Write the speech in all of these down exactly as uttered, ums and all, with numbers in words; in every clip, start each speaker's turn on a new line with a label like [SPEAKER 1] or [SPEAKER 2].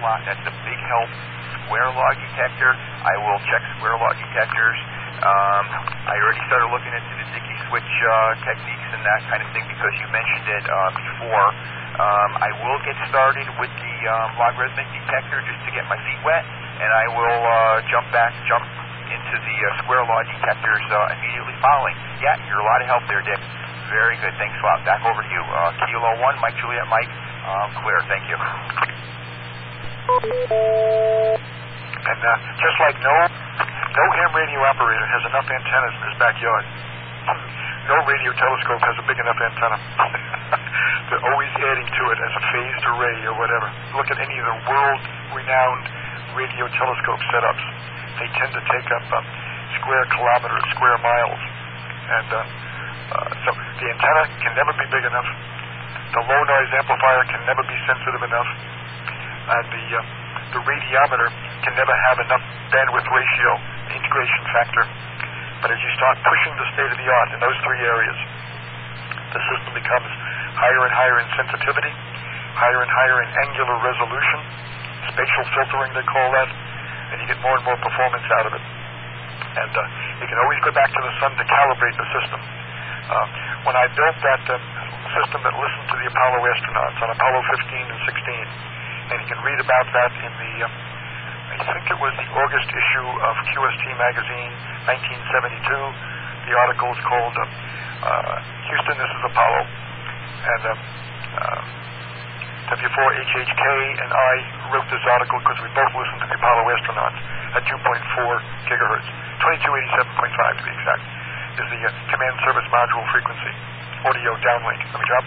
[SPEAKER 1] o'clock. That's the Big Help Square Log Detector. I will check square log detectors. Um, I already started looking into the Dickey switch uh, techniques and that kind of thing because you mentioned it uh, before. Um, I will get started with the um, log resonance detector just to get my feet wet, and I will uh, jump back, jump into the uh, square log detectors uh, immediately following. Yeah, you're a lot of help there, Dick. Very good. Thanks a lot. Back over to you. Uh, Kilo one, Mike Juliet Mike. Uh, clear. Thank you.
[SPEAKER 2] And uh, just like no, no ham radio operator has enough antennas in his backyard. No radio telescope has a big enough antenna. They're always adding to it as a phased array or whatever. Look at any of the world-renowned radio telescope setups. They tend to take up um, square kilometers, square miles. And uh, uh, so the antenna can never be big enough. The low noise amplifier can never be sensitive enough. And the, uh, the radiometer can never have enough bandwidth ratio, integration factor. But as you start pushing the state of the art in those three areas, the system becomes higher and higher in sensitivity, higher and higher in angular resolution, spatial filtering they call that, and you get more and more performance out of it. And uh, you can always go back to the sun to calibrate the system. Uh, when I built that uh, system that listened to the Apollo astronauts on Apollo fifteen and sixteen, and you can read about that in the, uh, I think it was the August issue of Q S T magazine, nineteen seventy-two. The article is called uh, uh, Houston, This is Apollo. And uh, uh, W four H H K and I wrote this article because we both listened to the Apollo astronauts at two point four gigahertz, twenty-two eighty-seven point five to be exact, is the uh, command service module frequency, audio downlink. Let me drop.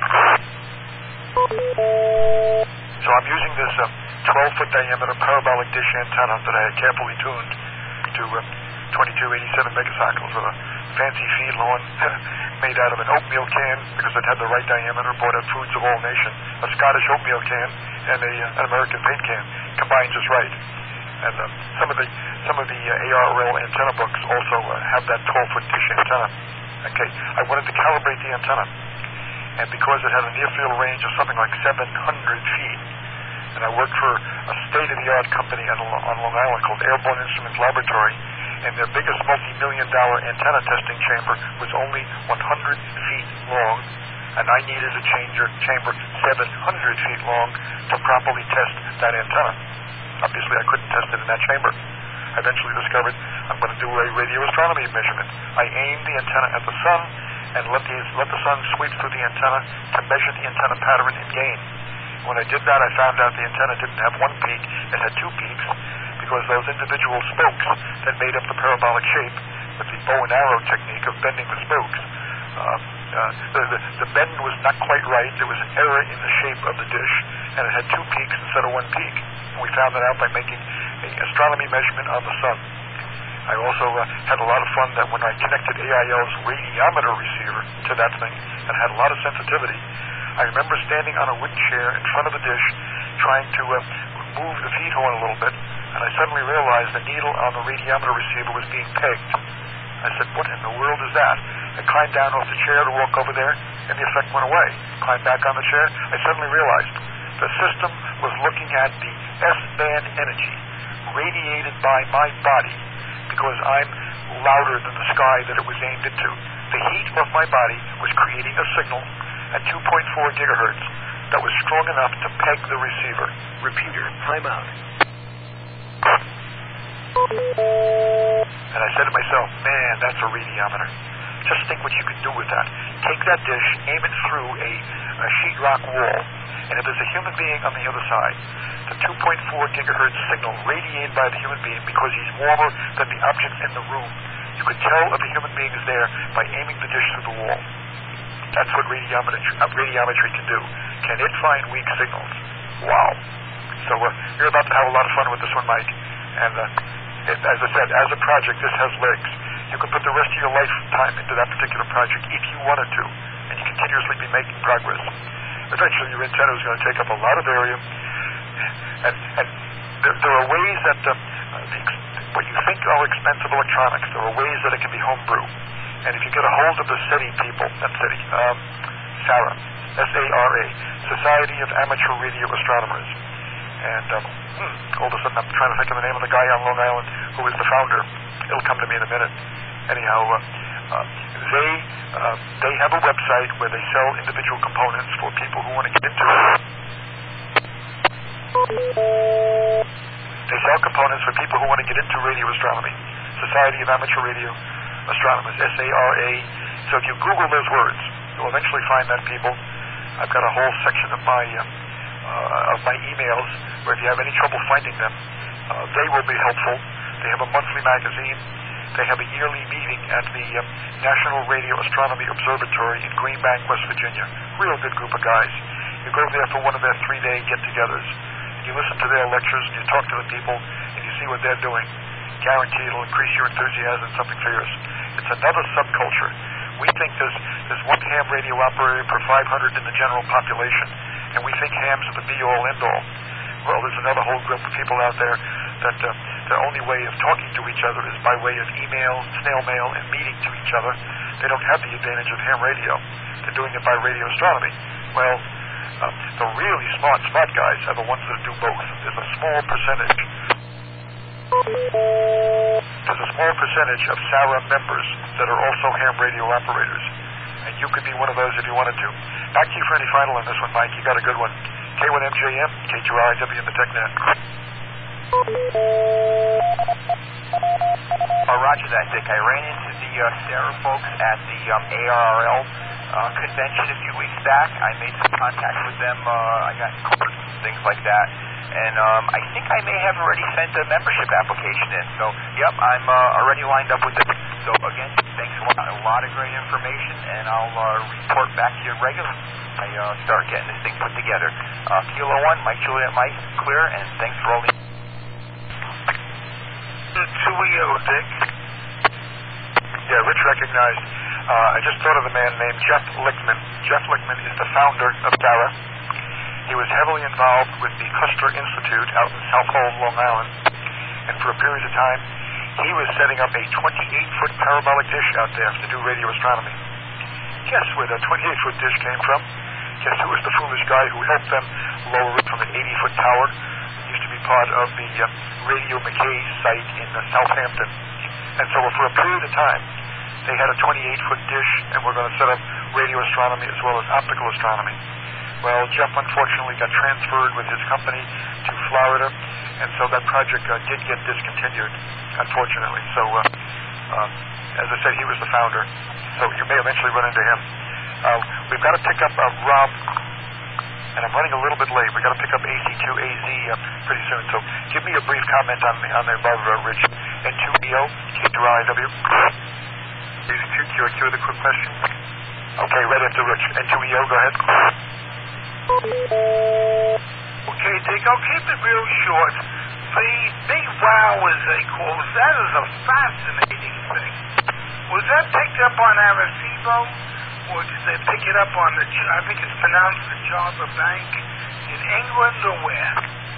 [SPEAKER 2] So I'm using this uh, twelve foot diameter parabolic dish antenna that I had carefully tuned to uh, twenty-two eighty-seven megacycles with a fancy feed lawn made out of an oatmeal can because it had the right diameter, bought at Foods of All Nation, a Scottish oatmeal can and a, uh, an American paint can, combined just right. And uh, some of the some of the uh, A R L antenna books also uh, have that twelve foot dish antenna. Okay, I wanted to calibrate the antenna, and because it had a near field range of something like seven hundred feet, and I worked for a state-of-the-art company on, on Long Island called Airborne Instruments Laboratory, and their biggest multi-million dollar antenna testing chamber was only one hundred feet long, and I needed a changer, chamber seven hundred feet long to properly test that antenna. Obviously, I couldn't test it in that chamber. I eventually discovered I'm going to do a radio astronomy measurement. I aimed the antenna at the sun and let the, let the sun sweep through the antenna to measure the antenna pattern and gain. When I did that, I found out the antenna didn't have one peak, it had two peaks, because those individual spokes that made up the parabolic shape with the bow and arrow technique of bending the spokes, uh, uh, the, the, the bend was not quite right. There was an error in the shape of the dish, and it had two peaks instead of one peak. And we found that out by making an astronomy measurement on the sun. I also uh, had a lot of fun that when I connected A I L's radiometer receiver to that thing and had a lot of sensitivity, I remember standing on a wooden chair in front of the dish trying to uh, move the feed horn a little bit, and I suddenly realized the needle on the radiometer receiver was being pegged. I said, what in the world is that? I climbed down off the chair to walk over there, and the effect went away. Climbed back on the chair, I suddenly realized the system was looking at the S-band energy radiated by my body because I'm louder than the sky that it was aimed into. The heat of my body was creating a signal at two point four gigahertz that was strong enough to peg the receiver.
[SPEAKER 3] Repeater, timeout.
[SPEAKER 2] And I said to myself, man, that's a radiometer. Just think what you could do with that. Take that dish, aim it through a, a sheetrock wall, and if there's a human being on the other side, the two point four gigahertz signal radiated by the human being because he's warmer than the objects in the room. You could tell if a human being is there by aiming the dish through the wall. That's what radiometry, uh, radiometry can do. Can it find weak signals? Wow. So uh, you're about to have a lot of fun with this one, Mike. And uh, it, as I said, as a project, this has legs. You can put the rest of your lifetime into that particular project if you wanted to, and you continuously be making progress. Eventually, your antenna is going to take up a lot of area, and, and there, there are ways that uh, the, what you think are expensive electronics, there are ways that it can be homebrew. And if you get a hold of the SETI people, not SETI, um, SARA, S A R A, Society of Amateur Radio Astronomers, And um, hmm, all of a sudden, I'm trying to think of the name of the guy on Long Island who is the founder. It'll come to me in a minute. Anyhow, uh, uh, they uh, they have a website where they sell individual components for people who want to get into it. They sell components for people who want to get into radio astronomy. Society of Amateur Radio Astronomers, S A R A. So if you Google those words, you'll eventually find that, people. I've got a whole section of my uh, uh, of my emails where if you have any trouble finding them, uh, they will be helpful. They have a monthly magazine. They have a yearly meeting at the uh, National Radio Astronomy Observatory in Greenbank, West Virginia. Real good group of guys. You go there for one of their three-day get-togethers. You listen to their lectures, and you talk to the people, and you see what they're doing. Guarantee it'll increase your enthusiasm, something fierce. It's another subculture. We think there's, there's one ham radio operator per five hundred in the general population, and we think hams are the be-all, end-all. Well, there's another whole group of people out there that uh, their only way of talking to each other is by way of email, snail mail, and meeting to each other. They don't have the advantage of ham radio. They're doing it by radio astronomy. Well, uh, the really smart, smart guys are the ones that do both. There's a small percentage. There's a small percentage of SARA members that are also ham radio operators. And you could be one of those if you wanted to. Back to you for any final on this one, Mike. You got a good one. K one M J M, K two R I W in the TechNet.
[SPEAKER 1] Uh, roger that, Dick. I ran into the uh, SARA folks at the um, A R R L uh, convention a few weeks back. I made some contact with them. Uh, I got cards and things like that. And um, I think I may have already sent a membership application in. So, yep, I'm uh, already lined up with it. So, again, thanks a lot. A lot of great information, and I'll uh, report back to you regularly. I uh, start getting this thing put together. Uh, Kilo one, Mike Juliet Mike, clear, and thanks for all the...
[SPEAKER 2] two E O, Dick. Yeah, Rich recognized. Uh, I just thought of a man named Jeff Lichtman. Jeff Lichtman is the founder of SARA. He was heavily involved with the Custer Institute out in South Hall, Long Island. And for a period of time, he was setting up a twenty-eight foot parabolic dish out there to do radio astronomy. Guess where that twenty-eight foot dish came from? Guess who was the foolish guy who helped them lower it from an eighty foot tower? It used to be part of the uh, Radio McKay site in uh, Southampton. And so for a period of time, they had a twenty-eight foot dish, and we're going to set up radio astronomy as well as optical astronomy. Well, Jeff unfortunately got transferred with his company to Florida, and so that project uh, did get discontinued, unfortunately. So, uh, uh, as I said, he was the founder, so you may eventually run into him. Uh, we've got to pick up uh, Rob, and I'm running a little bit late. We've got to pick up A C two A Z uh, pretty soon, so give me a brief comment on the, on the above, uh, Rich. N two E O, K two R I W. A C two, Q I Q with a quick question. Okay, right after Rich. N two E O, go ahead.
[SPEAKER 3] Okay, Dick, I'll keep it real short. The Big Wow, as they call it, that is a fascinating thing. Was that picked up on Arecibo, or did they pick it up on the, I think it's pronounced the Java Bank, in England, or where?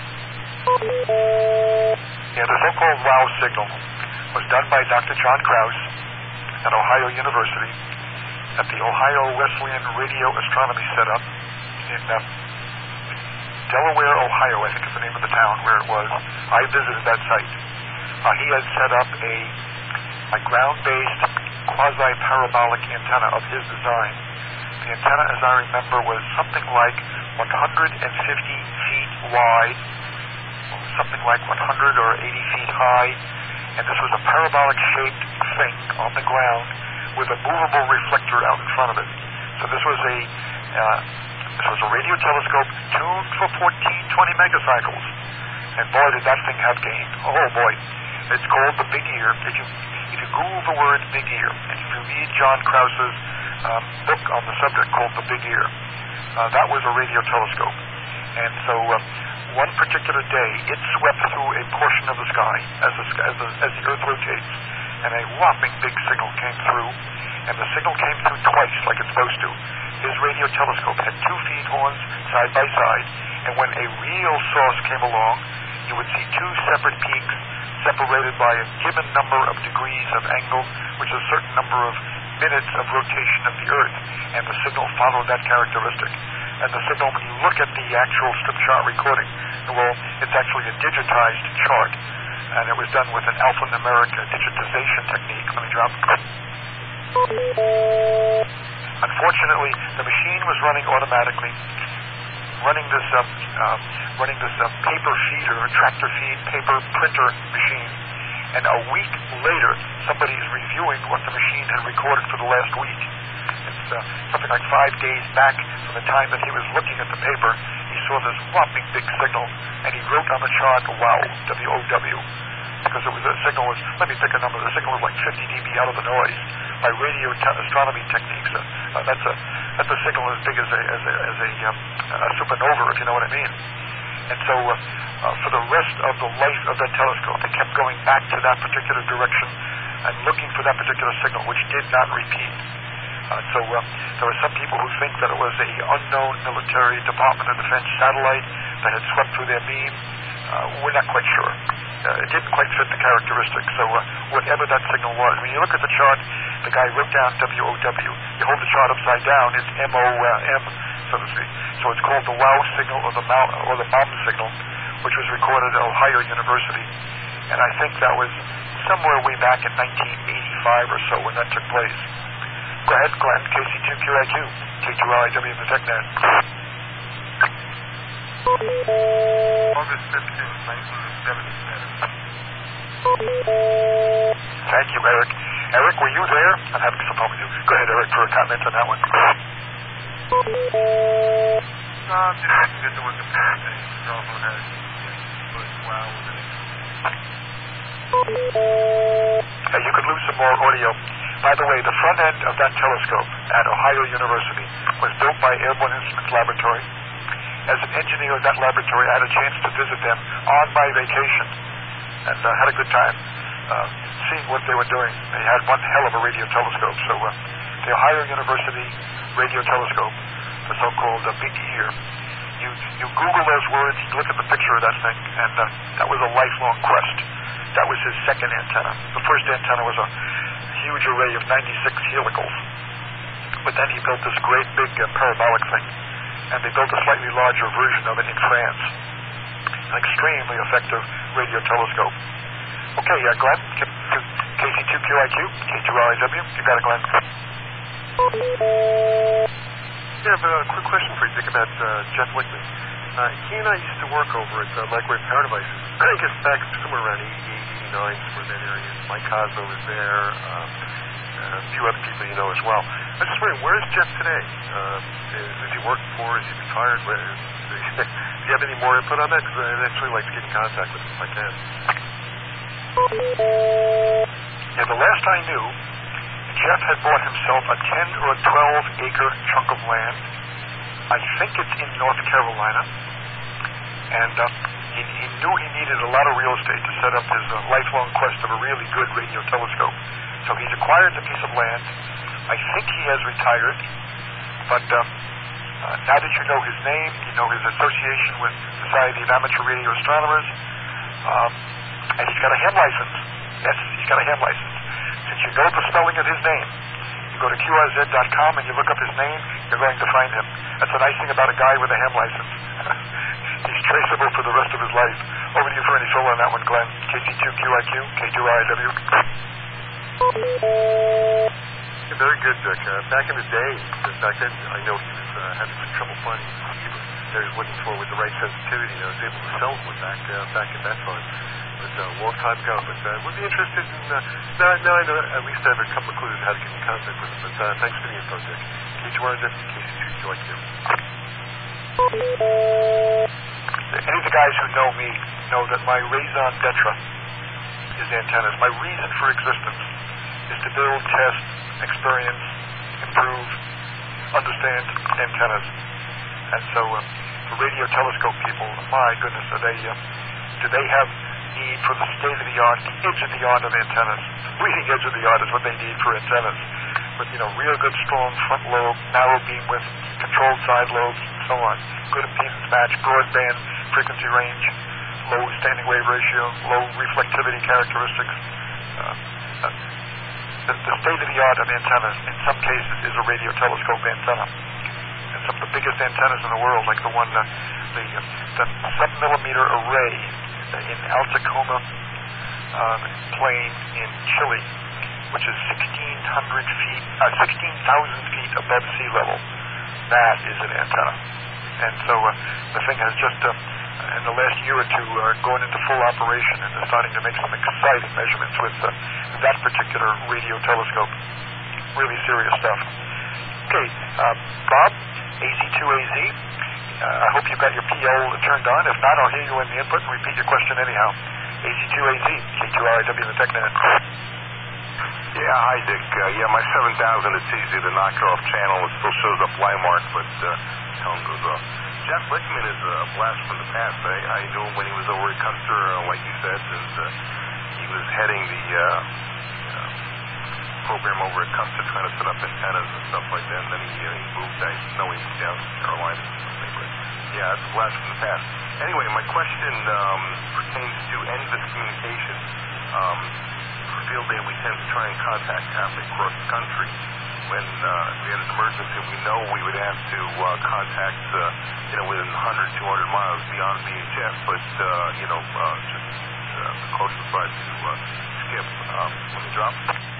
[SPEAKER 2] Yeah, the so-called WOW signal was done by Doctor John Krause at Ohio University at the Ohio Wesleyan Radio Astronomy Setup in uh, Delaware, Ohio, I think is the name of the town where it was. I visited that site. Uh, he had set up a, a ground-based quasi-parabolic antenna of his design. The antenna, as I remember, was something like one hundred fifty feet wide, something like one hundred or eighty feet high, and this was a parabolic-shaped thing on the ground with a movable reflector out in front of it. So this was a uh, this was a radio telescope tuned for fourteen, twenty megacycles, and boy, did that thing have gain! Oh boy, it's called the Big Ear. If you if you Google the word Big Ear, and if you read John Krause's um, book on the subject called The Big Ear, uh, that was a radio telescope, and so. Uh, One particular day, it swept through a portion of the sky as the, as the, as the Earth rotates, and a whopping big signal came through, and the signal came through twice like it's supposed to. His radio telescope had two feed horns side by side, and when a real source came along, you would see two separate peaks separated by a given number of degrees of angle, which is a certain number of minutes of rotation of the Earth, and the signal followed that characteristic. and the signal, when you look at the actual strip chart recording, well, it's actually a digitized chart, and it was done with an alphanumeric digitization technique. Let me drop. Unfortunately, the machine was running automatically, running this uh, uh, running this uh, paper feeder, tractor feed paper printer machine, and a week later, somebody is reviewing what the machine had recorded for the last week. It's uh, something like five days back from the time that he was looking at the paper. He saw this whopping big signal, and he wrote on the chart, wow, W O W, because it was the signal was, let me pick a number, the signal was like fifty D B out of the noise by radio te- astronomy techniques. Uh, uh, that's a that's a signal as big as a as a, as a, um, a supernova, if you know what I mean. And so uh, uh, for the rest of the life of that telescope, they kept going back to that particular direction and looking for that particular signal, which did not repeat. Uh, so uh, there were some people who think that it was a unknown military Department of Defense satellite that had swept through their beam. Uh, we're not quite sure. Uh, it didn't quite fit the characteristics. So uh, whatever that signal was, when you look at the chart, the guy wrote down W O W. You hold the chart upside down, it's M O M, so to speak. So it's called the WOW signal or the Mount, or the bomb signal, which was recorded at Ohio University. And I think that was somewhere way back in nineteen eighty-five or so when that took place. Go ahead, Glenn, K C two Q I Q, K two R I W in the TechNet.
[SPEAKER 3] August fifteenth, nineteen seventy-seven.
[SPEAKER 2] Thank you, Eric. Eric, were you there? I'm having some fun with you. Go ahead, Eric, for a comment on that one.
[SPEAKER 3] No, I'm just thinking that there was a problem that was wow with it.
[SPEAKER 2] Uh, you could lose some more audio. By the way, the front end of that telescope at Ohio University was built by Airborne Instruments Laboratory. As an engineer of that laboratory, I had a chance to visit them on my vacation and uh, had a good time uh, seeing what they were doing. They had one hell of a radio telescope. So uh, the Ohio University radio telescope, the so-called uh, Big Ear, you, you Google those words, you look at the picture of that thing, and uh, that was a lifelong quest. That was his second antenna. The first antenna was a huge array of ninety-six helicals. But then he built this great big uh, parabolic thing, and they built a slightly larger version of it in France. An extremely effective radio telescope. Okay, uh, Glenn, K C two Q I Q, K two R I W, you got it, Glenn.
[SPEAKER 4] Yeah, but a quick question for you, Dick, about uh, Jeff Wickman. Uh, he and I used to work over at uh, Microwave Power Devices. I guess back somewhere around eighty-eight, eighty-nine, somewhere in that area. Mike Cosmo was there. Um, uh, a few other people you know as well. I was just wondering, where is Jeff today? Uh, is, is he working for? Is he retired? Where, is, do you have any more input on that? Because I'd actually like to get in contact with him if I can.
[SPEAKER 2] Yeah, the last I knew, Jeff had bought himself a ten or a twelve acre chunk of land. I think it's in North Carolina. And uh, he, he knew he needed a lot of real estate to set up his uh, lifelong quest of a really good radio telescope. So he's acquired the piece of land. I think he has retired. But uh, uh, now that you know his name, you know his association with Society of Amateur Radio Astronomers, um, and he's got a ham license. Yes, he's got a ham license. Since you know the spelling of his name, you go to Q R Z dot com and you look up his name, you're going to find him. That's the nice thing about a guy with a ham license. He's traceable for the rest of his life. Over to you for any fill on that one, Glenn. K C two Q I Q, K two R I W.
[SPEAKER 4] Yeah, very good, Dick. Uh, back in the day, back then, I know he was uh, having some trouble finding he was, that he was looking for with the right sensitivity, and I was able to sell one back uh, back at that time. But uh, a long time ago. But uh, would be interested in. Uh, now, now I know at least I have a couple of clues how to get in contact with him. But uh, thanks for the info, Dick. K two R Z, K C two Q I Q.
[SPEAKER 2] Any of the guys who know me know that my raison d'etre is antennas. My reason for existence is to build, test, experience, improve, understand antennas. And so uh, for radio telescope people, my goodness, are they, uh, do they have need for the state-of-the-art, the edge-of-the-art of antennas? Bleeding edge of the art is what they need for antennas. With, you know, real good, strong front lobe, narrow beam width, controlled side lobes, and so on. Good impedance match, broadband frequency range, low standing wave ratio, low reflectivity characteristics. Uh, uh, the, the state-of-the-art of antennas, in some cases, is a radio telescope antenna. And some of the biggest antennas in the world, like the one, uh, the, uh, the seven millimeter array in Altacoma um, Plain in Chile, which is sixteen hundred feet, uh, sixteen thousand feet above sea level. That is an antenna. And so uh, the thing has just, uh, in the last year or two, uh, gone into full operation and is starting to make some exciting measurements with uh, that particular radio telescope. Really serious stuff. Okay, uh, Bob, A C two A Z. Uh, I hope you've got your P L turned on. If not, I'll hear you in the input and repeat your question anyhow. A C two A Z, K two R I W, the TechNet.
[SPEAKER 5] Yeah, hi, Dick. Uh, yeah, my seven thousand, it's easy to knock it off channel. It still shows up line mark, but uh, tone goes off. Jeff Lichtman is a blast from the past. I, I knew him when he was over at Custer, uh, like you said, and uh, he was heading the uh, uh, program over at Custer, trying to set up antennas and stuff like that. And then he, uh, he moved. I know he moved down to Carolina or something, but yeah, that's a blast from the past. Anyway, my question um, pertains to Envis Communications. Um, for Field Day, we tend to try and contact traffic across the country. When uh, we had an emergency, we know we would have to uh, contact, uh, you know, within one hundred, two hundred miles beyond V H F, but, uh, you know, uh, just uh, the closest side to uh, Skip. Um, let me drop.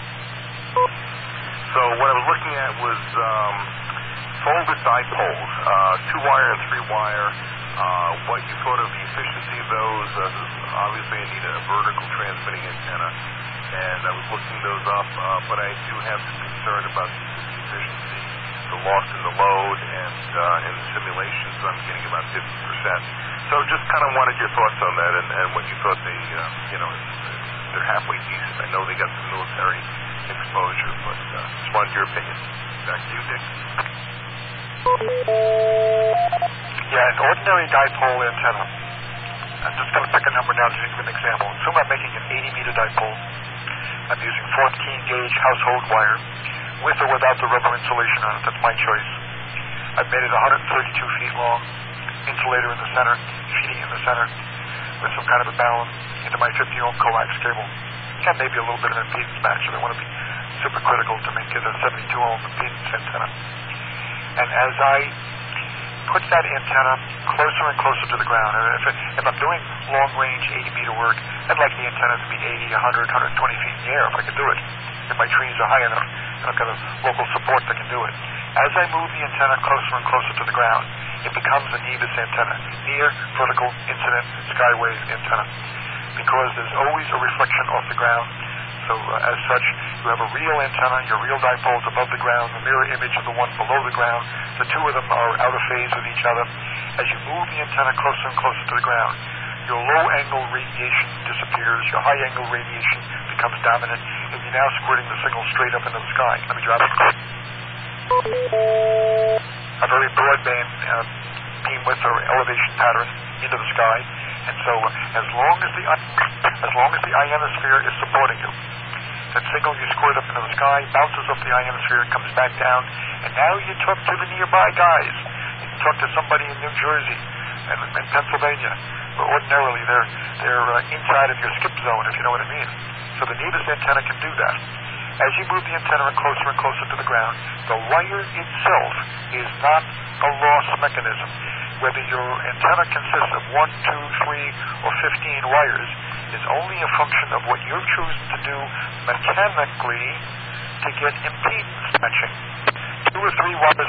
[SPEAKER 5] So what I was looking at was um, folded dipoles, uh, two-wire and three-wire. Uh, what you thought of the efficiency of those? Uh, obviously, I need a vertical transmitting antenna, and I was looking those up, uh, but I do have some concern about the efficiency, the loss in the load, and uh, in the simulations, I'm getting about fifty percent. So just kind of wanted your thoughts on that, and, and what you thought they, uh, you know, they're halfway decent. I know they got some military exposure, but uh, just wanted your opinion. Back to you, Dick.
[SPEAKER 2] Yeah, an ordinary dipole antenna. I'm just going to pick a number now to give an example. Assume I'm making an eighty meter dipole. I'm using fourteen gauge household wire, with or without the rubber insulation on it. That's my choice. I've made it one hundred thirty-two feet long, insulator in the center, feeding in the center, with some kind of a balun into my fifty ohm coax cable, and maybe a little bit of impedance match. I don't want to be super critical to make it a seventy-two ohm impedance antenna. And as I put that antenna closer and closer to the ground, if, it, if I'm doing long-range eighty meter work, I'd like the antenna to be eighty, one hundred, one hundred twenty feet in the air if I could do it. If my trees are high enough and I've got a local support that can do it. As I move the antenna closer and closer to the ground, it becomes a Nevis antenna, near vertical incident skywave antenna, because there's always a reflection off the ground. So uh, as such, you have a real antenna, your real dipoles above the ground, the mirror image of the one below the ground. The two of them are out of phase with each other. As you move the antenna closer and closer to the ground, your low-angle radiation disappears, your high-angle radiation becomes dominant, and you're now squirting the signal straight up into the sky. Let me drop it. A very broadband uh, beam width or elevation pattern into the sky. And so uh, as long as the as long as the ionosphere is supporting you, that signal you squirt up into the sky bounces off the ionosphere, comes back down, and now you talk to the nearby guys. You can talk to somebody in New Jersey and in Pennsylvania, where ordinarily they're they're uh, inside of your skip zone, if you know what I mean. So the Nevis antenna can do that. As you move the antenna closer and closer to the ground, the wire itself is not a loss mechanism. Whether your antenna consists of one, two, three, or fifteen wires is only a function of what you're choosing to do mechanically to get impedance matching. Two or three wires.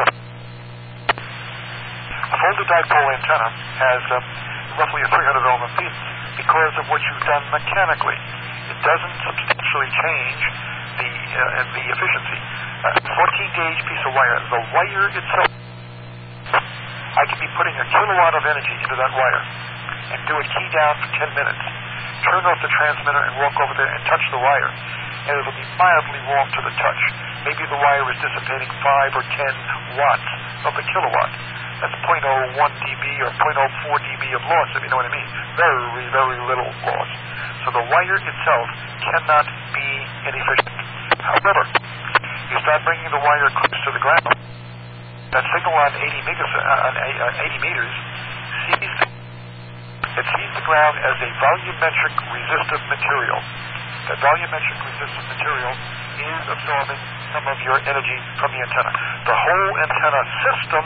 [SPEAKER 2] A folded dipole antenna has uh, roughly a three hundred ohm impedance because of what you've done mechanically. It doesn't substantially change the uh, the efficiency. A fourteen gauge piece of wire, the wire itself, I can be putting a kilowatt of energy into that wire and do a key down for ten minutes. Turn off the transmitter and walk over there and touch the wire. And it'll be mildly warm to the touch. Maybe the wire is dissipating five or ten watts of the kilowatt. That's zero point zero one dB or zero point zero four dB of loss, if you know what I mean. Very, very little loss. So the wire itself cannot be inefficient. However, you start bringing the wire close to the ground, that signal on eighty meters, uh, on eighty meters sees the, it sees the ground as a volumetric resistive material. That volumetric resistive material is absorbing some of your energy from the antenna. The whole antenna system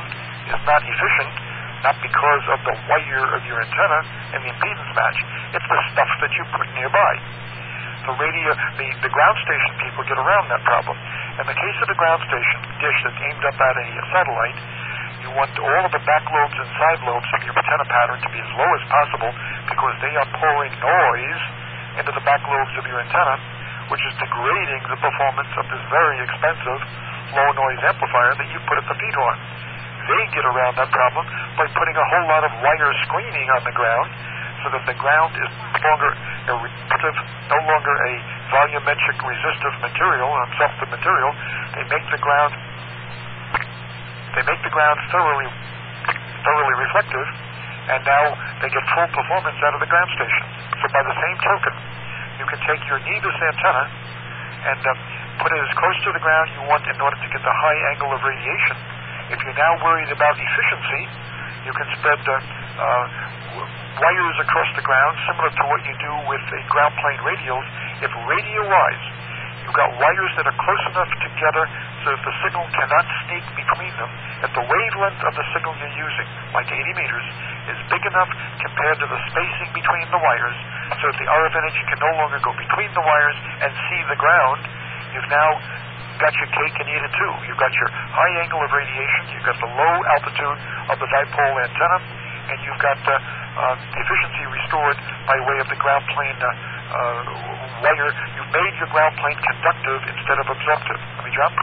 [SPEAKER 2] is not efficient, not because of the wire of your antenna and the impedance match. It's the stuff that you put nearby. The radio, the, the ground station people get around that problem. In the case of the ground station dish that's aimed up at a, a satellite, you want all of the back lobes and side lobes of your antenna pattern to be as low as possible because they are pouring noise into the back lobes of your antenna, which is degrading the performance of this very expensive low noise amplifier that you put at the feet on. They get around that problem by putting a whole lot of wire screening on the ground so that the ground is no longer a resistive, no longer a volumetric resistive material, an absorptive material. They make the ground they make the ground thoroughly thoroughly reflective, and now they get full performance out of the ground station. So by the same token, you can take your needless antenna and uh, put it as close to the ground you want in order to get the high angle of radiation. If you're now worried about efficiency, you can spread uh, uh, wires across the ground, similar to what you do with the ground plane radios. If radio-wise, you've got wires that are close enough together so that the signal cannot sneak between them, if the wavelength of the signal you're using, like eighty meters, is big enough compared to the spacing between the wires, so that the R F energy can no longer go between the wires and see the ground, you've now got your cake and eat it too. You've got your high angle of radiation, you've got the low altitude of the dipole antenna, and you've got uh, uh, the efficiency restored by way of the ground plane uh, uh, wire. You've made your ground plane conductive instead of absorptive. Let me drop.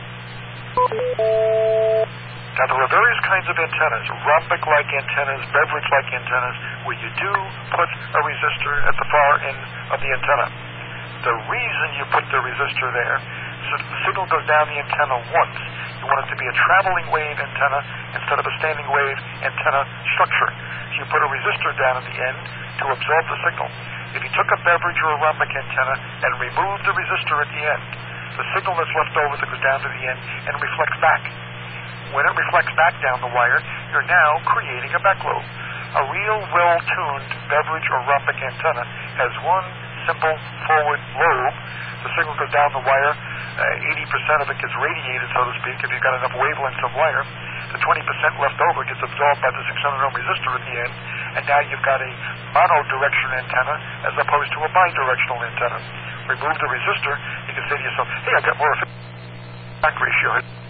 [SPEAKER 2] Now, there are various kinds of antennas, rhombic-like antennas, beverage-like antennas, where you do put a resistor at the far end of the antenna. The reason you put the resistor there is that the signal goes down the antenna once. You want it to be a traveling wave antenna instead of a standing wave antenna structure. So you put a resistor down at the end to absorb the signal. If you took a beverage or a rhombic antenna and removed the resistor at the end, the signal that's left over that goes down to the end and reflects back. When it reflects back down the wire, you're now creating a backlobe. A real well-tuned beverage or rhombic antenna has one simple forward lobe. The signal goes down the wire. Uh, eighty percent of it gets radiated, so to speak, if you've got enough wavelengths of wire. The twenty percent left over gets absorbed by the six hundred ohm resistor at the end, and now you've got a monodirection antenna as opposed to a bidirectional antenna. Remove the resistor, you can say to yourself, hey, I've got more back ratio.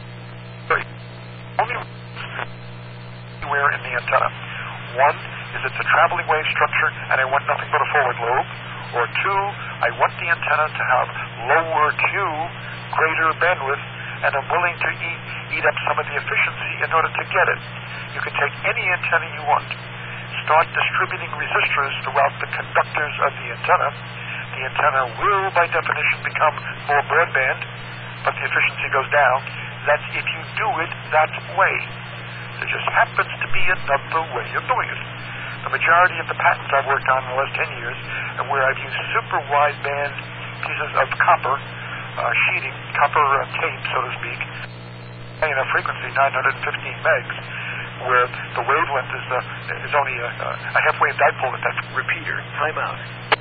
[SPEAKER 2] Only anywhere in the antenna. One is it's a traveling wave structure, and I want nothing but a forward lobe. Or two, I want the antenna to have lower Q, greater bandwidth, and I'm willing to eat, eat up some of the efficiency in order to get it. You can take any antenna you want, start distributing resistors throughout the conductors of the antenna. The antenna will, by definition, become more broadband, but the efficiency goes down. That's if you do it that way. There just happens to be another way of doing it. The majority of the patents I've worked on in the last ten years, and where I've used super wideband pieces of copper uh, sheeting, copper uh, tape, so to speak, in a frequency nine hundred fifteen megs, where the wavelength is the is only a, a half-wave dipole at that repeater.
[SPEAKER 6] Time out.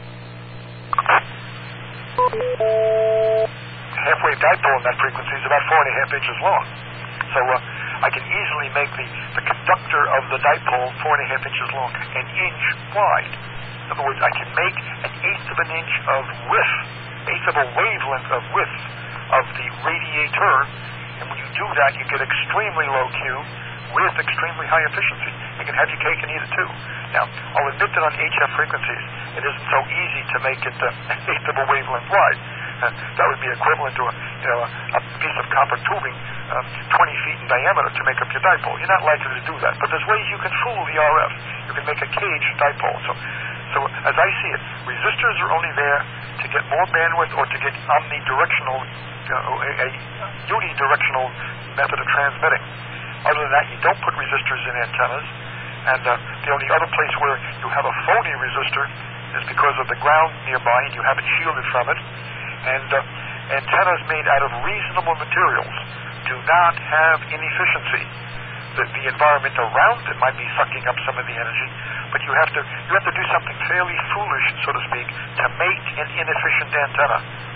[SPEAKER 2] Half-wave dipole in that frequency is about four and a half inches long. So uh, I can easily make the, the conductor of the dipole four and a half inches long, an inch wide. In other words, I can make an eighth of an inch of width, eighth of a wavelength of width of the radiator, and when you do that, you get extremely low Q with extremely high efficiency. You can have your cake and eat it too. Now, I'll admit that on H F frequencies, it isn't so easy to make it uh, an eighth of a wavelength wide. Uh, that would be equivalent to a, you know, a, a piece of copper tubing uh, twenty feet in diameter to make up your dipole. You're not likely to do that, but there's ways you can fool the R F. You can make a cage dipole. So, so as I see it, resistors are only there to get more bandwidth or to get omnidirectional, you know, a, a unidirectional method of transmitting. Other than that, you don't put resistors in antennas, and uh, the only other place where you have a phony resistor is because of the ground nearby and you have it shielded from it. And uh, antennas made out of reasonable materials do not have inefficiency. The, the environment around it might be sucking up some of the energy, but you have to you have to do something fairly foolish, so to speak, to make an inefficient antenna.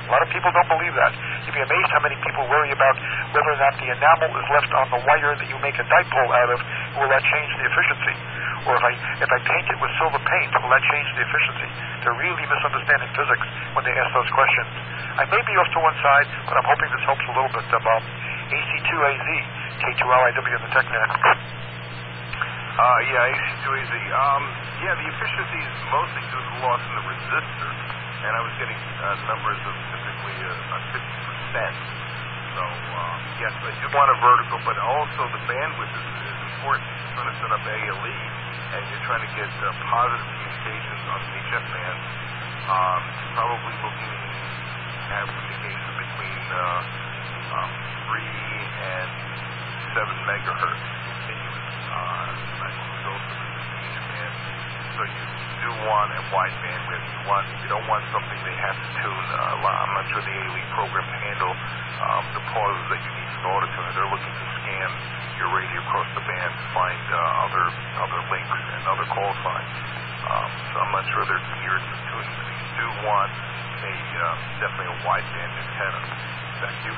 [SPEAKER 2] A lot of people don't believe that. You'd be amazed how many people worry about whether or not the enamel is left on the wire that you make a dipole out of. Will that change the efficiency? Or if I if I paint it with silver paint, will that change the efficiency? They're really misunderstanding physics when they ask those questions. I may be off to one side, but I'm hoping this helps a little bit, uh, Bob. A C two A Z, K two L I W in the TechNet.
[SPEAKER 5] Uh, yeah, A C two A Z. Um, yeah, the efficiency is mostly due to the loss in the resistor, and I was getting uh, numbers of typically uh, fifty percent. So, uh, yes, I do want a vertical, but also the bandwidth is, is important. You're trying to set up A L E, and you're trying to get uh, positive communications on the H F band. Um, probably looking at communication between uh, um, three and seven megahertz continuous. Uh, I use those for the H band. So you do want a wide bandwidth. You want you don't want something they have to tune. Uh, I'm not sure the A L E program can handle um, the pauses that you need from auto tuner. They're looking to scan your radio across the band to find uh, other other links and other call signs. Um, so I'm not sure they're geared for tuning. So you do want a uh, definitely a wide band antenna. Thank you.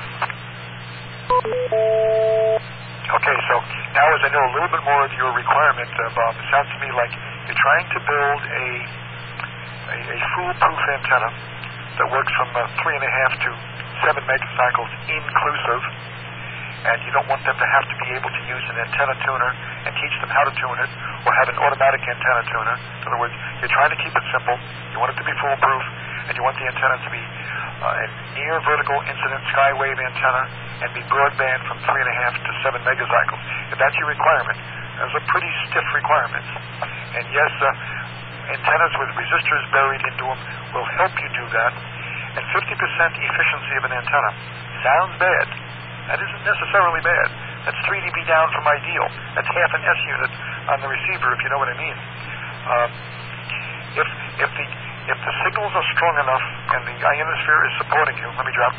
[SPEAKER 2] Okay, so now as I know a little bit more of your requirement, uh, Bob, it sounds to me like you're trying to build a a, a foolproof antenna that works from uh, three and a half to seven megacycles inclusive, and you don't want them to have to be able to use an antenna tuner and teach them how to tune it, or have an automatic antenna tuner. In other words, you're trying to keep it simple. You want it to be foolproof, and you want the antenna to be uh, a near vertical incident skywave antenna and be broadband from three and a half to seven megacycles. If that's your requirement, those are pretty stiff requirements. And yes, uh, antennas with resistors buried into them will help you do that. And fifty percent efficiency of an antenna sounds bad. That isn't necessarily bad. That's three dB down from ideal. That's half an S unit on the receiver, if you know what I mean. Um, if if the if the signals are strong enough and the ionosphere is supporting you, let me drop.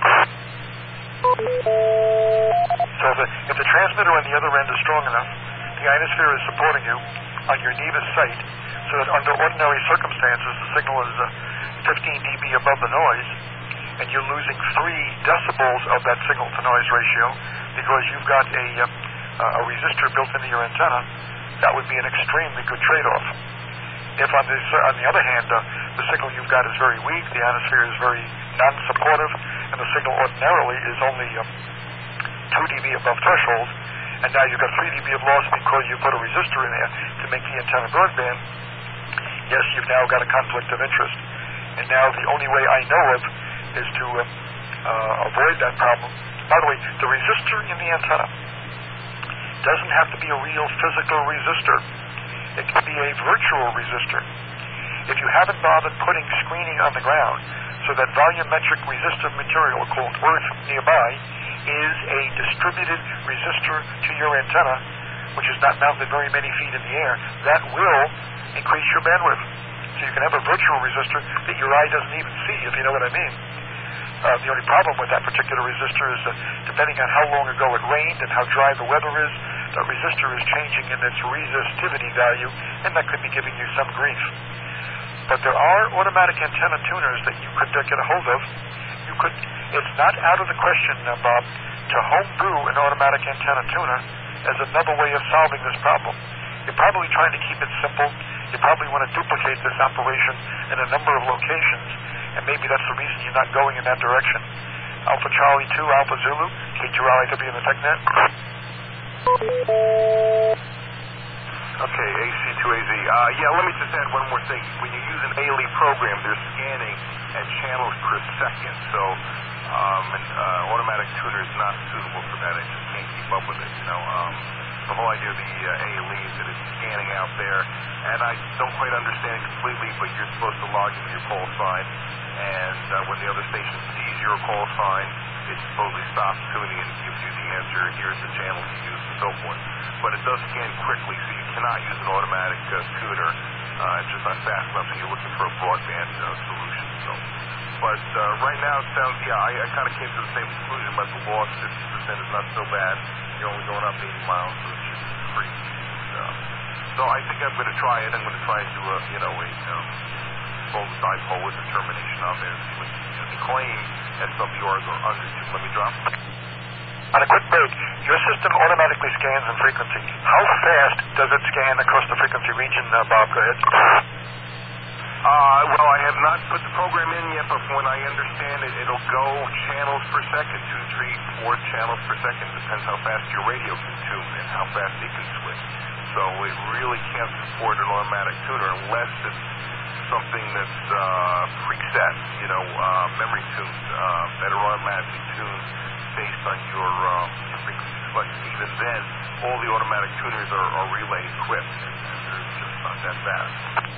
[SPEAKER 2] So the, if the transmitter on the other end is strong enough, the ionosphere is supporting you on your Nevis site, so that under ordinary circumstances the signal is uh, fifteen dB above the noise, and you're losing three decibels of that signal-to-noise ratio because you've got a, uh, a resistor built into your antenna. That would be an extremely good trade-off. If on the, on the other hand, uh, the signal you've got is very weak, the ionosphere is very non-supportive, and the signal ordinarily is only um, two dB above threshold, and now you've got three dB of loss because you put a resistor in there to make the antenna broadband, yes, you've now got a conflict of interest. And now the only way I know of is to uh, uh, avoid that problem. By the way, the resistor in the antenna doesn't have to be a real physical resistor. It can be a virtual resistor. If you haven't bothered putting screening on the ground so that volumetric resistive material called earth nearby is a distributed resistor to your antenna, which is not mounted very many feet in the air, that will increase your bandwidth. So you can have a virtual resistor that your eye doesn't even see, if you know what I mean. Uh, the only problem with that particular resistor is that depending on how long ago it rained and how dry the weather is, the resistor is changing in its resistivity value, and that could be giving you some grief. But there are automatic antenna tuners that you could uh, get a hold of. You could. It's not out of the question, uh, Bob, to homebrew an automatic antenna tuner as another way of solving this problem. You're probably trying to keep it simple. You probably want to duplicate this operation in a number of locations, and maybe that's the reason you're not going in that direction. Alpha Charlie two, Alpha Zulu, K two L I W in the TechNet.
[SPEAKER 5] Okay, A C two A Z. Uh, yeah, let me just add one more thing. When you use an A L E program, they're scanning at channels per second, so um, an uh, automatic tuner is not suitable for that. It just can't keep up with it, you know. Um, the whole idea of the uh, A L E is that it's scanning out there, and I don't quite understand it completely, but you're supposed to log into your call sign, and uh, when the other station sees your call sign, it supposedly stops tuning and gives you the answer, here's the channel to use, and so forth. But it does scan quickly, so you cannot use an automatic uh, tuner. Uh, it's just not fast enough, so you're looking for a broadband uh, solution. So, But uh, right now it sounds, yeah, I, I kind of came to the same conclusion, but the loss, fifty percent is not so bad. You're only going up eighty miles, so it should be pretty easy. Uh, so I think I'm going to try it. I'm going to try and do a, you know, a, um, dipole to dipole with the termination on there. See what the, uh, the claim S W Rs are under two. Let me drop.
[SPEAKER 2] On a quick break, your system automatically scans in frequency. How fast does it scan across the frequency region, uh, Bob? Go ahead.
[SPEAKER 5] Uh, well, I have not put the program in yet, but from what I understand it, it'll go channels per second, two, three, four channels per second. Depends how fast your radio can tune and how fast it can switch. So it really can't support an automatic tuner unless it's something that's uh, preset, you know, uh, memory tuned, uh, that are automatically tuned based on your, um, your frequency selection. Even then, all the automatic tuners are, are relay equipped, and, and they're just not that fast.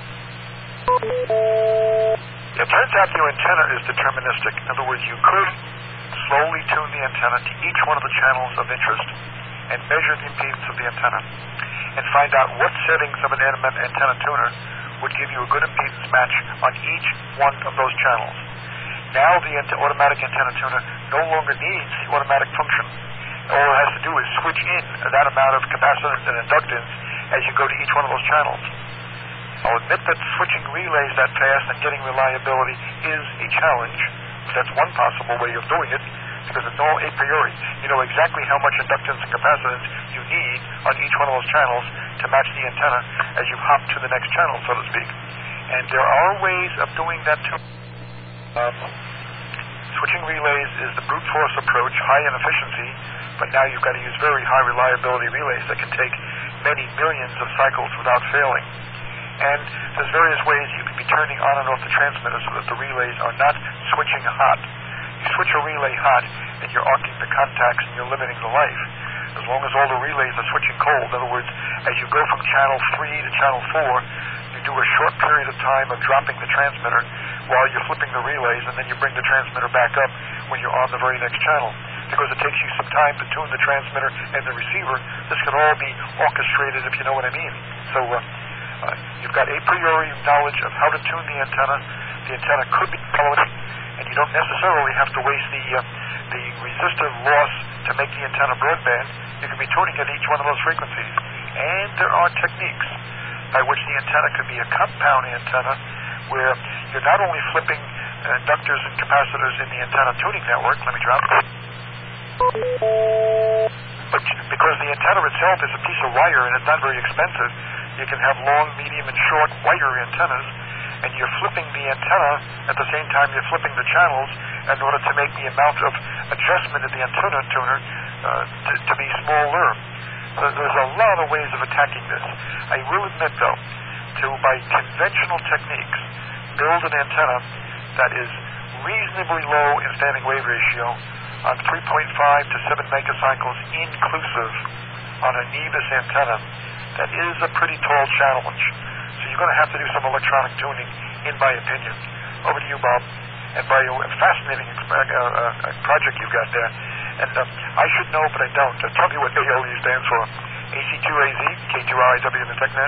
[SPEAKER 2] It turns out your antenna is deterministic. In other words, you could slowly tune the antenna to each one of the channels of interest and measure the impedance of the antenna and find out what settings of an antenna tuner would give you a good impedance match on each one of those channels. Now the automatic antenna tuner no longer needs the automatic function. All it has to do is switch in that amount of capacitance and inductance as you go to each one of those channels. I'll admit that switching relays that fast and getting reliability is a challenge. That's one possible way of doing it, because it's all a priori. You know exactly how much inductance and capacitance you need on each one of those channels to match the antenna as you hop to the next channel, so to speak. And there are ways of doing that too. Um, switching relays is the brute force approach, high in efficiency, but now you've got to use very high reliability relays that can take many millions of cycles without failing. And there's various ways you can be turning on and off the transmitter so that the relays are not switching hot. You switch a relay hot and you're arcing the contacts and you're limiting the life. As long as all the relays are switching cold, in other words, as you go from channel three to channel four, you do a short period of time of dropping the transmitter while you're flipping the relays, and then you bring the transmitter back up when you're on the very next channel. Because it takes you some time to tune the transmitter and the receiver. This can all be orchestrated, if you know what I mean. So uh, uh, you've got a priori knowledge of how to tune the antenna. The antenna could be followed, and you don't necessarily have to waste the uh, the resistive loss to make the antenna broadband. You can be tuning at each one of those frequencies. And there are techniques by which the antenna could be a compound antenna, where you're not only flipping uh, inductors and capacitors in the antenna tuning network. Let me drop it. But because the antenna itself is a piece of wire and it's not very expensive, you can have long, medium, and short wire antennas, and you're flipping the antenna at the same time you're flipping the channels in order to make the amount of adjustment in the antenna tuner uh, to, to be smaller. So there's a lot of ways of attacking this. I will admit, though, to by conventional techniques, build an antenna that is reasonably low in standing wave ratio on three point five to seven megacycles inclusive on a Nevis antenna. That is a pretty tall challenge. So you're going to have to do some electronic tuning, in my opinion. Over to you, Bob. And by a fascinating uh, uh, project you've got there. And uh, I should know, but I don't. Uh, tell me what A L E stands for. A C two A Z, K two R I W in the TechNet.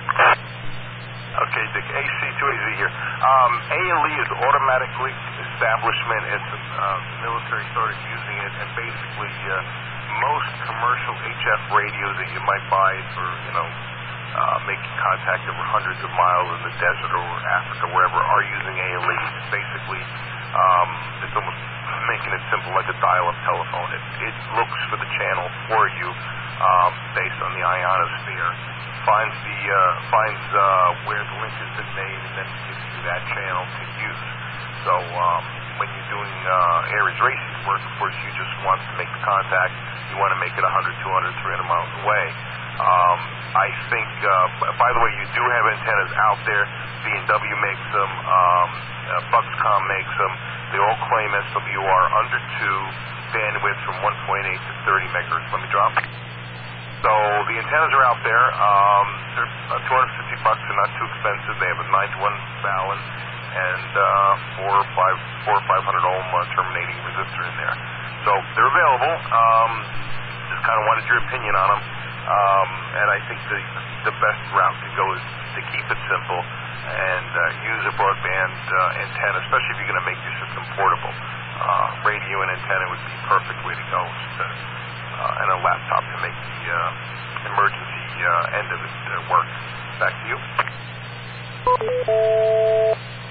[SPEAKER 5] Okay, Dick, A C two A Z here. Um, A L E is automatically establishment, and some uh, military started using it, and basically uh, most commercial H F radios that you might buy for, you know, uh, making contact over hundreds of miles in the desert or Africa, wherever, are using A L E. It's basically, um, it's almost making it simple like a dial-up telephone. It, it looks for the channel for you um, based on the ionosphere, finds the uh, finds uh, where the link has been made, and then gives you that channel to use. So um, when you're doing uh, Aries Racing work, of course, you just want to make the contact. You want to make it one hundred, two hundred, three hundred miles away. Um, I think, uh, by the way, you do have antennas out there. B and W makes them. Um, uh, Buxcom makes them. They all claim S W R under two, bandwidth from one point eight to thirty megahertz. Let me drop. So the antennas are out there. Um, they're uh, two hundred fifty bucks. They're not too expensive. They have a nine to one balance and uh, four or five, four or five hundred ohm uh, terminating resistor in there. So they're available. Um, just kind of wanted your opinion on them. Um, and I think the the best route to go is to keep it simple and uh, use a broadband uh, antenna, especially if you're going to make your system portable. Uh, radio and antenna would be a perfect way to go, to, uh, and a laptop to make the uh, emergency uh, end of it uh, work. Back to you.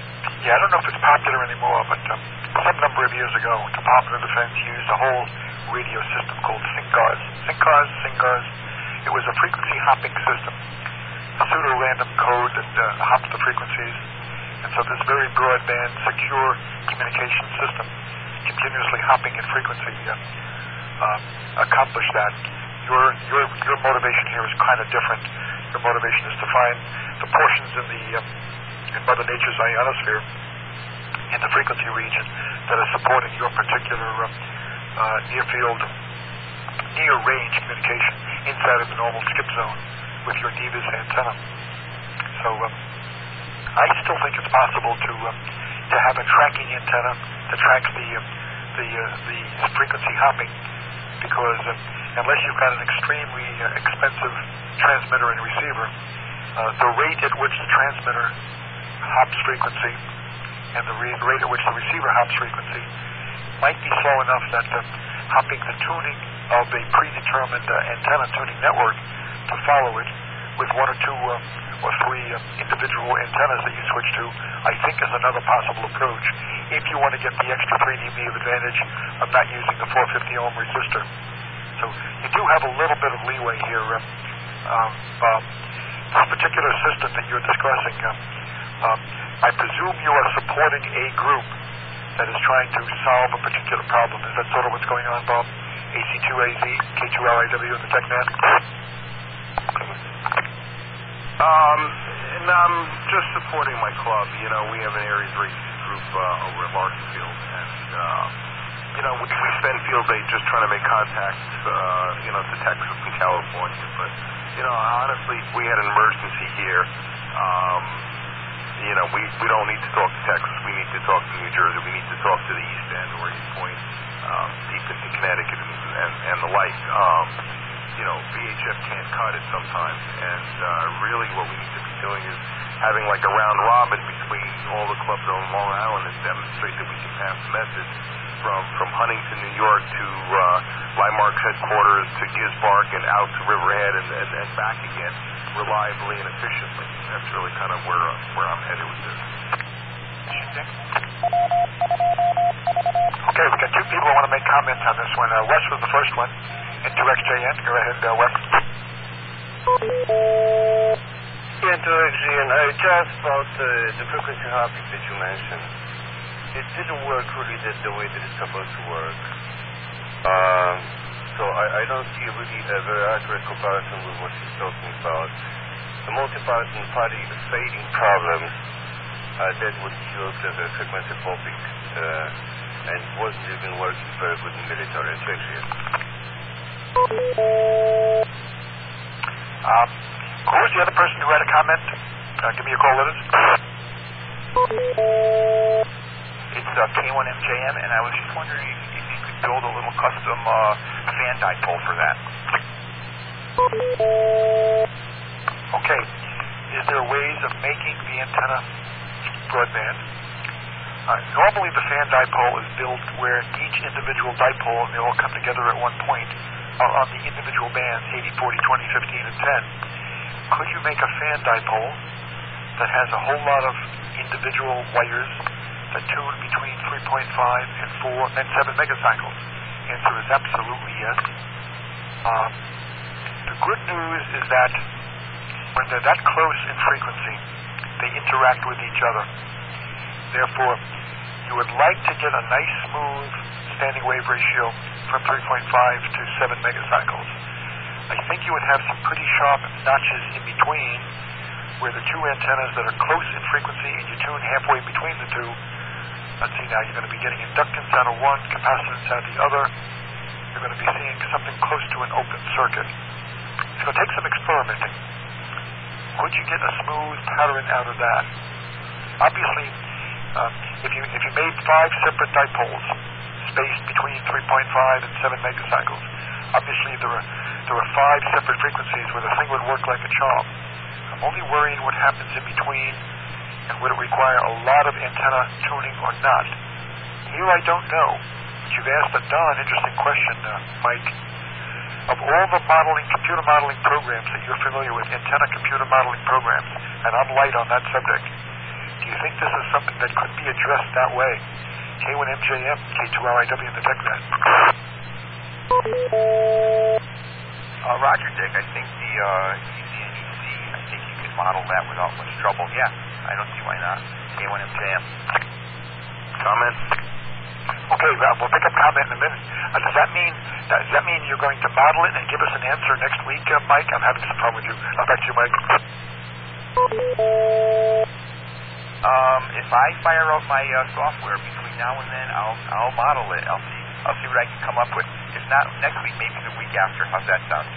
[SPEAKER 2] Yeah, I don't know if it's popular anymore, but um, some number of years ago, Department of Defense used a whole radio system called SYNCARS. SYNCARS, SYNCARS. It was a frequency hopping system, a pseudo-random code that uh, hops the frequencies. And so this very broadband, secure communication system, continuously hopping in frequency, uh, uh, accomplished that. Your your your motivation here is kind of different. Your motivation is to find the portions in the uh, in Mother Nature's ionosphere in the frequency region that are supporting your particular uh, uh, near-field, near-range communication inside of the normal skip zone with your D V I S antenna. So uh, I still think it's possible to uh, to have a tracking antenna that tracks the uh, the uh, the frequency hopping, because uh, unless you've got an extremely uh, expensive transmitter and receiver, uh, the rate at which the transmitter hops frequency and the re- rate at which the receiver hops frequency might be slow enough that uh, hopping the tuning of a predetermined uh, antenna tuning network to follow it with one or two uh, or three uh, individual antennas that you switch to, I think is another possible approach if you want to get the extra three D B of advantage of not using the four fifty ohm resistor. So you do have a little bit of leeway here. Uh, um, uh, this particular system that you're discussing, uh, um, I presume you are supporting a group that is trying to solve a particular problem. Is that sort of what's going on, Bob? A C two A Z, K two L I W, and the TechNet?
[SPEAKER 5] Um, and I'm just supporting my club. You know, we have an Aries Racing group uh, over at Larkinfield, and, uh, you know, we, we spend field day just trying to make contacts, uh, you know, to Texas and California. But, you know, honestly, if we had an emergency here, um, you know, we, we don't need to talk to Texas. We need to talk to New Jersey. We need to talk to the East End or East Point, um, deep into Connecticut and, and, and the like. Um, you know, V H F can't cut it sometimes. And uh, really what we need to be doing is having like a round robin between all the clubs on Long Island and demonstrate that we can pass the message from, from Huntington, New York to uh, Limemark's headquarters to Gisbark and out to Riverhead and, and, and back again reliably and efficiently. That's really kind of where, uh, where I'm headed with this.
[SPEAKER 2] Okay, we got two people who want to make comments on this one. Uh, Wes was the first one, and two X J N. Go ahead, uh, Wes.
[SPEAKER 6] Yeah, two X J N. Uh, just about uh, the frequency hopping that you mentioned. It didn't work really that the way that it's supposed to work. Uh, so I, I don't see really a very accurate comparison with what he's talking about. The multi-pattern fading problems, uh, that would kill the frequency hopping, uh, and wasn't even working very good in military injection.
[SPEAKER 2] Um, who was the other person who had a comment? Uh, give me a call, Liz.
[SPEAKER 1] It's uh, K one M J M, and I was just wondering if, if you could build a little custom uh, fan dipole for that.
[SPEAKER 2] Okay. Is there ways of making the antenna broadband? Uh, normally the fan dipole is built where each individual dipole, and they all come together at one point, are on the individual bands, eighty, forty, twenty, fifteen, and ten. Could you make a fan dipole that has a whole lot of individual wires that tune between three point five and four and seven megacycles? Answer is absolutely yes. Um, the good news is that when they're that close in frequency, they interact with each other. Therefore, you would like to get a nice, smooth standing wave ratio from three point five to seven megacycles. I think you would have some pretty sharp notches in between where the two antennas that are close in frequency and you tune halfway between the two. Let's see now, you're going to be getting inductance out of one, capacitance out of the other. You're going to be seeing something close to an open circuit. It's going to take some experimenting. Could you get a smooth pattern out of that? Obviously, uh, if you if you made five separate dipoles spaced between three point five and seven megacycles, obviously there are there are five separate frequencies where the thing would work like a charm. I'm only worrying what happens in between, and would it require a lot of antenna tuning or not? Here I don't know, but you've asked a darn interesting question, uh, Mike. Of all the modeling, computer modeling programs that you're familiar with, antenna computer modeling programs, and I'm light on that subject, Do you think this is something that could be addressed that way? K one M J M, K two R I W in the TechNet.
[SPEAKER 1] Uh, Roger, Dick. I think the uh, E Z N U C, I think you could model that without much trouble. Yeah, I don't see why not. K one M J M.
[SPEAKER 5] Comment?
[SPEAKER 2] Okay, well, we'll pick up comment in a minute. Uh, does that mean does that mean you're going to model it and give us an answer next week, uh, Mike? I'm having some fun with you. I'll back to you, Mike.
[SPEAKER 1] Um, if I fire out my uh, software between now and then, I'll I'll model it. I'll see I'll see what I can come up with. If not next week, maybe the week after. How's that sound?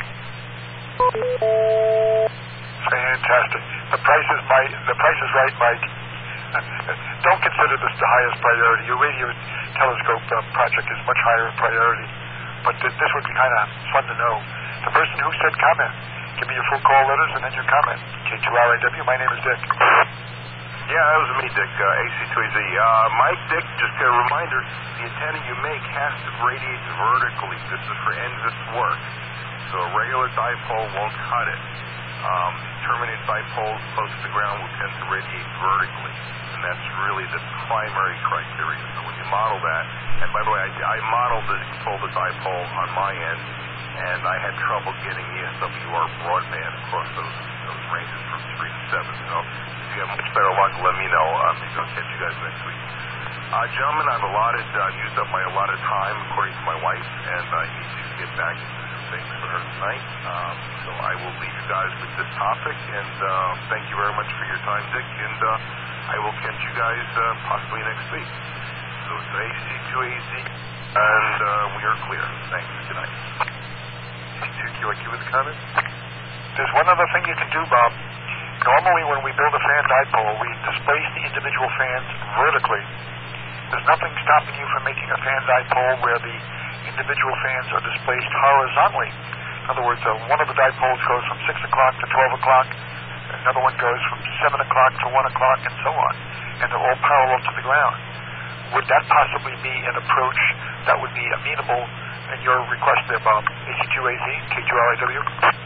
[SPEAKER 2] Fantastic. The price is Mike. The price is right, Mike. Don't consider this the highest priority. Your radio telescope uh, project is much higher in priority, but th- this would be kind of fun to know. The person who said comment, give me your full call letters and then your comment. K two R I W, my name is Dick.
[SPEAKER 5] Yeah, that was me, Dick, uh, A C two A Z. Uh, Mike, Dick, just a reminder, the antenna you make has to radiate vertically. This is for N V I S work, so a regular dipole won't cut it. Um, terminated dipoles close to the ground will tend to radiate vertically, and that's really the primary criteria. So when you model that, and by the way, I, I modeled the control the dipole on my end, and I had trouble getting the S W R broadband across those those ranges from three to seven. So if you have much better luck, let me know. Uh, maybe I'll catch you guys next week. Uh, gentlemen, I've allotted, uh, used up my allotted time according to my wife, and I need to get back into some things for her tonight. Um, so I will leave you guys with this topic, and uh, thank you very much for your time, Dick, and uh, I will catch you guys uh, possibly next week. So it's A C two A Z, and uh, we are clear. Thanks. Good night.
[SPEAKER 4] A C two Q I Q with a comment?
[SPEAKER 2] There's one other thing you can do, Bob. Normally when we build a fan dipole, we displace the individual fans vertically. There's nothing stopping you from making a fan dipole where the individual fans are displaced horizontally. In other words, uh, one of the dipoles goes from six o'clock to twelve o'clock, another one goes from seven o'clock to one o'clock, and so on. And they're all parallel to the ground. Would that possibly be an approach that would be amenable in your request there, Bob? A C two A Z, K two R I W?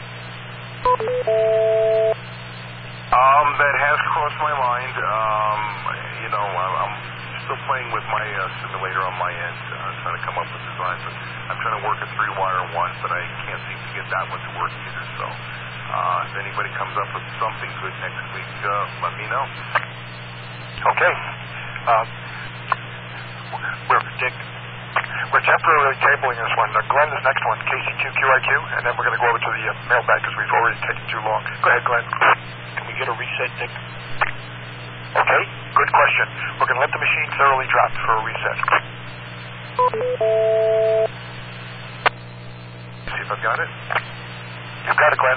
[SPEAKER 5] Um, that has crossed my mind. Um, you know, I'm still playing with my uh, simulator on my end, uh, trying to come up with designs. But I'm trying to work a three-wire one, but I can't seem to get that one to work either. So, uh, if anybody comes up with something good next week, uh, let me know.
[SPEAKER 2] Okay. Um, we're, Dick, we're temporarily tabling this one. Uh, Glenn is next one, K C two Q I Q, and then we're going to go over to the uh, mailbag because we've already taken too long. Go ahead, Glenn.
[SPEAKER 3] Can we get a reset, Dick?
[SPEAKER 2] Okay, good question. We're going to let the machine thoroughly drop for a reset.
[SPEAKER 4] See if I've got it.
[SPEAKER 2] You've got it, Glenn.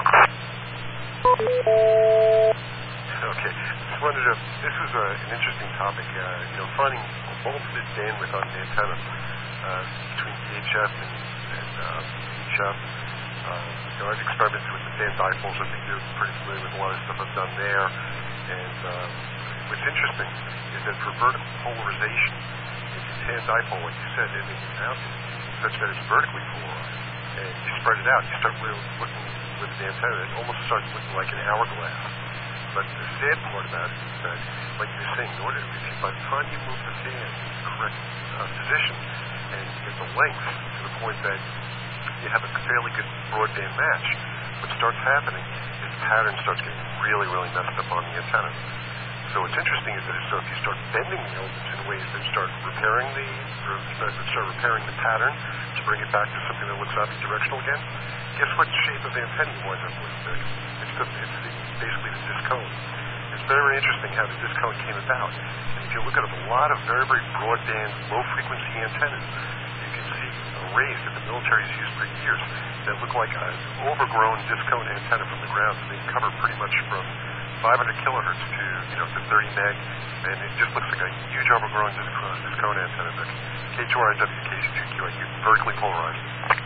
[SPEAKER 4] Okay. Just wanted to, this is a, an interesting topic. Uh, you know, finding ultimate bandwidth on the antenna uh, between D H F and, and uh, H F. Uh, you know, I've experimented with the fan dipoles. I think you're pretty familiar with a lot of stuff I've done there. And uh, what's interesting is that for vertical polarization, if you fan dipole, like you said, and you mount it such that it's vertically polarized, and you spread it out, you start really looking with the antenna, it almost starts looking like an hourglass. But the sad part about it is that, like you were saying, in order, if you, by the time you move the fan in the correct uh, position and you get the length to the point that you have a fairly good broadband match, what starts happening is the pattern starts getting really, really messed up on the antenna. So what's interesting is that so if you start bending the elements in ways that start repairing the or start repairing the pattern to bring it back to something that looks omnidirectional again, guess what shape of antenna you wind up with? It's, the, it's the, basically the disc cone. It's very interesting how the disc cone came about. And if you look at a lot of very, very broadband, low-frequency antennas, you can see arrays that the military has used for years that look like an overgrown disc cone antenna from the ground. So they cover pretty much from five hundred kilohertz to, you know, to thirty meg, and it just looks like a huge overgrown disc cone, disc cone antenna. But K two R I W, K C two Q I Q, vertically polarized.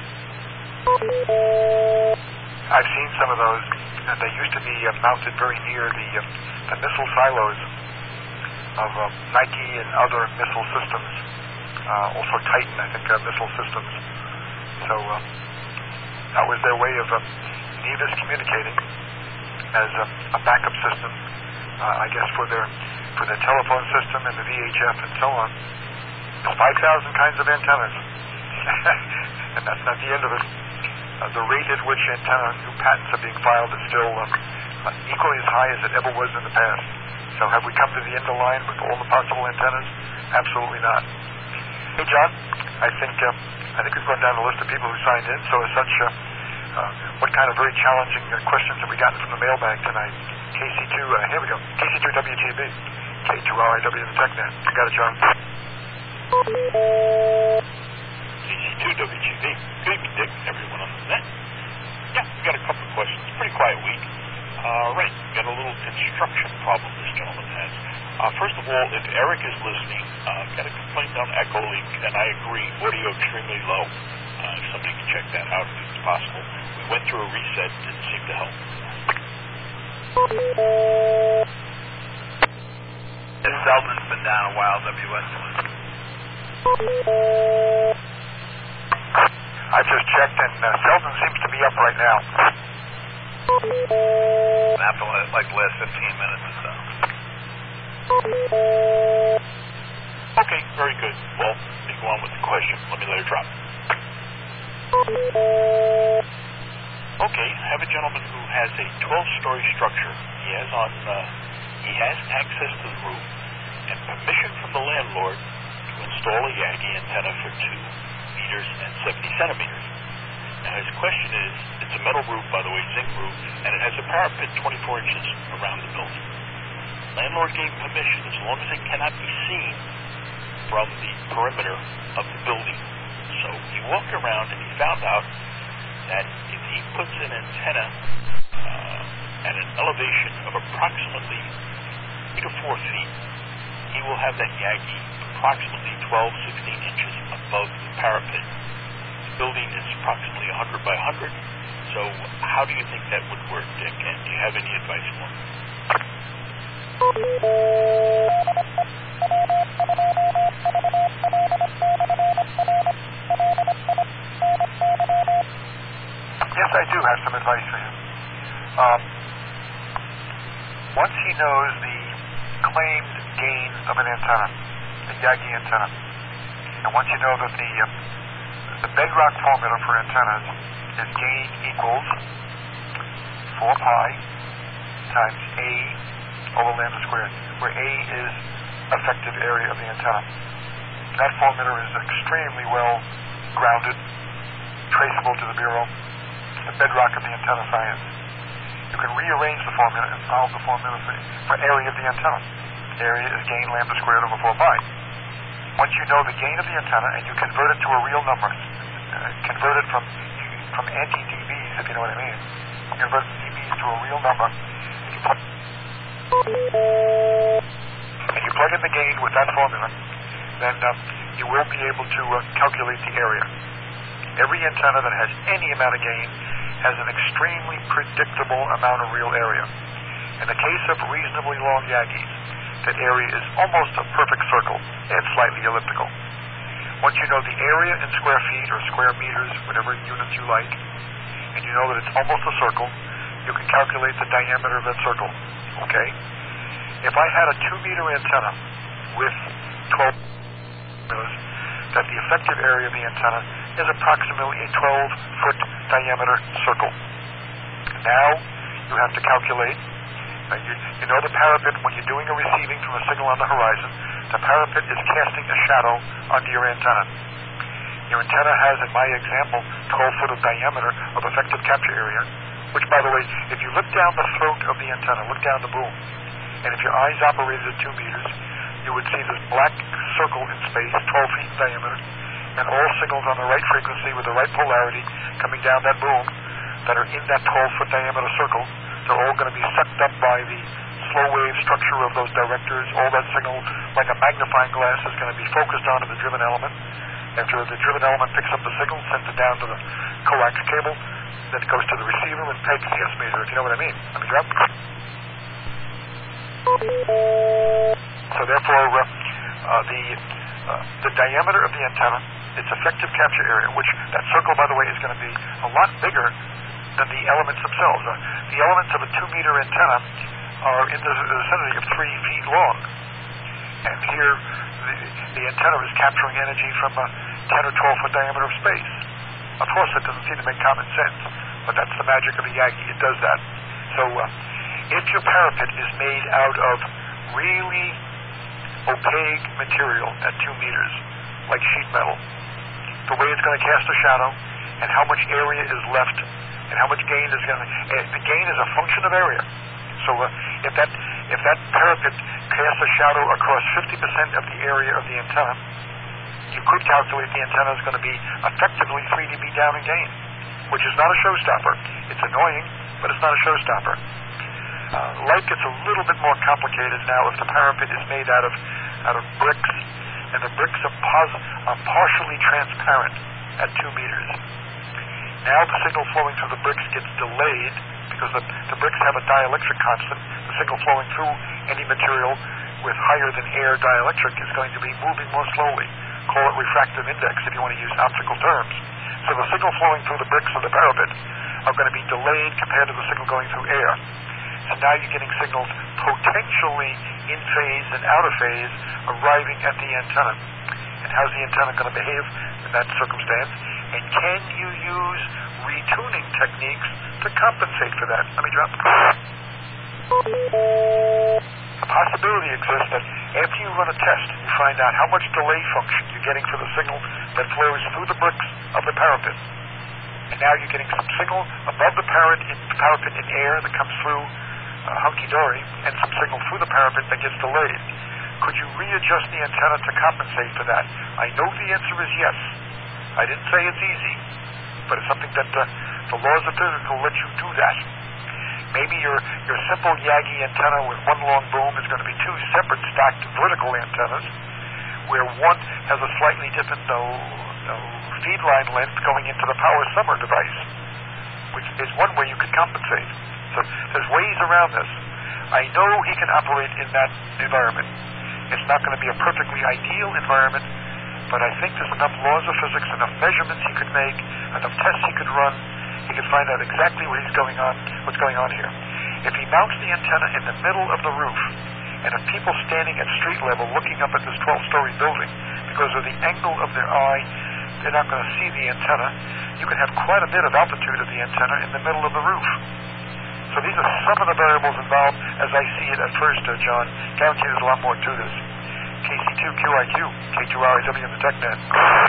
[SPEAKER 2] I've seen some of those, and they used to be uh, mounted very near the, uh, the missile silos of uh, Nike and other missile systems, uh, also Titan, I think, uh, missile systems. So uh, that was their way of uh, Nevis communicating as a, a backup system uh, I guess, for their for their telephone system and the V H F and so on. five thousand kinds of antennas. And that's not the end of it. Uh, the rate at which antenna new patents are being filed is still um, uh, equally as high as it ever was in the past. So have we come to the end of the line with all the possible antennas? Absolutely not. Hey, John, I think uh, I think we've gone down the list of people who signed in. So as such, uh, uh, what kind of very challenging uh, questions have we gotten from the mailbag tonight? K C two, uh, here we go. K C two W G B, K two R I W, the TechNet. You got it, John.
[SPEAKER 7] K C two W G B. Good evening, Dick, everyone on the net. Yeah, we got a couple of questions. Pretty quiet week. Uh, right, we got a little construction problem this gentleman has. Uh, first of all, if Eric is listening, uh, got a complaint on Echo Link, and I agree, audio extremely low. Uh, if somebody can check that out if it's possible. We went through a reset, didn't seem to help.
[SPEAKER 1] This Selden's been down a while, W S one.
[SPEAKER 2] I just checked, and uh, Selden seems to be up right now.
[SPEAKER 1] After like the last fifteen minutes or so.
[SPEAKER 7] Okay, very good. Well, let me go on with the question. Let me let it drop. Okay, I have a gentleman who has a twelve-story structure. He has on, uh, he has access to the roof and permission from the landlord to install a Yagi antenna for two meters and seventy centimeters. Now his question is, it's a metal roof, by the way, zinc roof, and it has a parapet twenty-four inches around the building. Landlord gave permission as long as it cannot be seen from the perimeter of the building. So he walked around and he found out that if he puts an antenna uh, at an elevation of approximately three to four feet, he will have that Yagi approximately twelve, sixteen inches above the parapet. The building is approximately one hundred by one hundred. So how do you think that would work, Dick? And do you have any advice for him?
[SPEAKER 2] Yes, I do have some advice for him. Um, once he knows the claimed gain of an antenna, the Yagi antenna, and once you know that the uh, the bedrock formula for antennas is gain equals four pi times A over lambda squared, where A is effective area of the antenna. That formula is extremely well grounded, traceable to the Bureau, the bedrock of the antenna science. You can rearrange the formula and solve the formula for, for area of the antenna. Area is gain lambda squared over four pi. Once you know the gain of the antenna and you convert it to a real number, uh, convert it from from anti-D Bs, if you know what I mean, convert D Bs to a real number, and you plug, and you plug in the gain with that formula, then uh, you will be able to uh, calculate the area. Every antenna that has any amount of gain has an extremely predictable amount of real area. In the case of reasonably long Yagis, that area is almost a perfect circle and slightly elliptical. Once you know the area in square feet or square meters, whatever units you like, and you know that it's almost a circle, you can calculate the diameter of that circle. Okay? If I had a two meter antenna with twelve meters, that the effective area of the antenna is approximately a twelve foot diameter circle. Now you have to calculate. Uh, you, you know the parapet, when you're doing a receiving from a signal on the horizon, the parapet is casting a shadow onto your antenna. Your antenna has, in my example, twelve foot of diameter of effective capture area, which, by the way, if you look down the throat of the antenna, look down the boom, and if your eyes operated at two meters, you would see this black circle in space, twelve feet in diameter, and all signals on the right frequency with the right polarity coming down that boom that are in that twelve foot diameter circle. They're all going to be sucked up by the slow wave structure of those directors. All that signal, like a magnifying glass, is going to be focused onto the driven element. After the driven element picks up the signal, sends it down to the coax cable, then it goes to the receiver and pegs the S meter, if you know what I mean. I mean, so therefore, uh, uh, the uh, the diameter of the antenna, its effective capture area, which that circle, by the way, is going to be a lot bigger than the elements themselves. Uh, the elements of a two meter antenna are in the vicinity of three feet long. And here, the, the antenna is capturing energy from a ten or twelve foot diameter of space. Of course, it doesn't seem to make common sense, but that's the magic of the Yagi. It does that. So uh, if your parapet is made out of really opaque material at two meters, like sheet metal, the way it's going to cast a shadow and how much area is left and how much gain is going to... Uh, the gain is a function of area. So uh, if that if that parapet casts a shadow across fifty percent of the area of the antenna, you could calculate the antenna is going to be effectively three dB down in gain, which is not a showstopper. It's annoying, but it's not a showstopper. Uh, light gets a little bit more complicated now if the parapet is made out of out of bricks, and the bricks are, pos- are partially transparent at two meters. Now the signal flowing through the bricks gets delayed because the, the bricks have a dielectric constant. The signal flowing through any material with higher than air dielectric is going to be moving more slowly. Call it refractive index if you want to use optical terms. So the signal flowing through the bricks of the parapet are going to be delayed compared to the signal going through air. So now you're getting signals potentially in phase and out of phase arriving at the antenna. And how's the antenna going to behave in that circumstance? And can you use retuning techniques to compensate for that? Let me drop. The possibility exists that after you run a test, you find out how much delay function you're getting for the signal that flows through the bricks of the parapet. And now you're getting some signal above the parapet in, parapet in air that comes through uh, hunky-dory, and some signal through the parapet that gets delayed. Could you readjust the antenna to compensate for that? I know the answer is yes. I didn't say it's easy, but it's something that uh, the laws of physics will let you do that. Maybe your your simple Yagi antenna with one long boom is going to be two separate stacked vertical antennas, where one has a slightly different uh, uh, feed line length going into the power summer device, which is one way you could compensate. So there's ways around this. I know he can operate in that environment. It's not going to be a perfectly ideal environment, but I think there's enough laws of physics, enough measurements he could make, enough tests he could run. He could find out exactly what he's going on, what's going on here. If he mounts the antenna in the middle of the roof, and if people standing at street level looking up at this twelve-story building, because of the angle of their eye, they're not going to see the antenna, you can have quite a bit of altitude of the antenna in the middle of the roof. So these are some of the variables involved as I see it at first, uh, John. Guarantee there's a lot more to this. K C two Q I Q, K two R I W in the TechNet.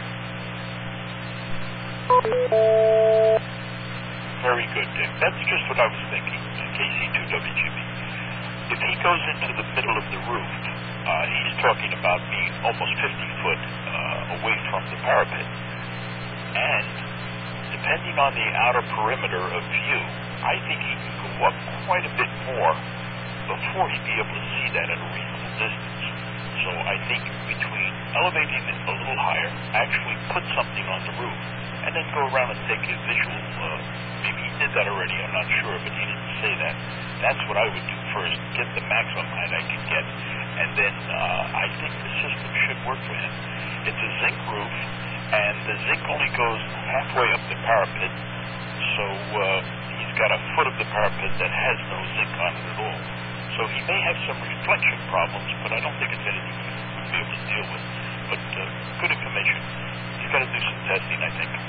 [SPEAKER 7] Very good, Dick. That's just what I was thinking. K C two W G B. If he goes into the middle of the roof, uh, he's talking about being almost fifty foot uh, away from the parapet. And depending on the outer perimeter of view, I think he can go up quite a bit more before he'd be able to see that at a reasonable distance. So I think between elevating it a little higher, actually put something on the roof, and then go around and take a visual, uh, maybe he did that already, I'm not sure, but he didn't say that. That's what I would do first, get the maximum height I can get, and then uh, I think the system should work for him. It's a zinc roof, and the zinc only goes halfway up the parapet, so uh, he's got a foot of the parapet that has no zinc on it at all. So he may have some reflection problems, but I don't think it's anything he would be able to deal with. But uh, good information. He's got to do some testing, I think.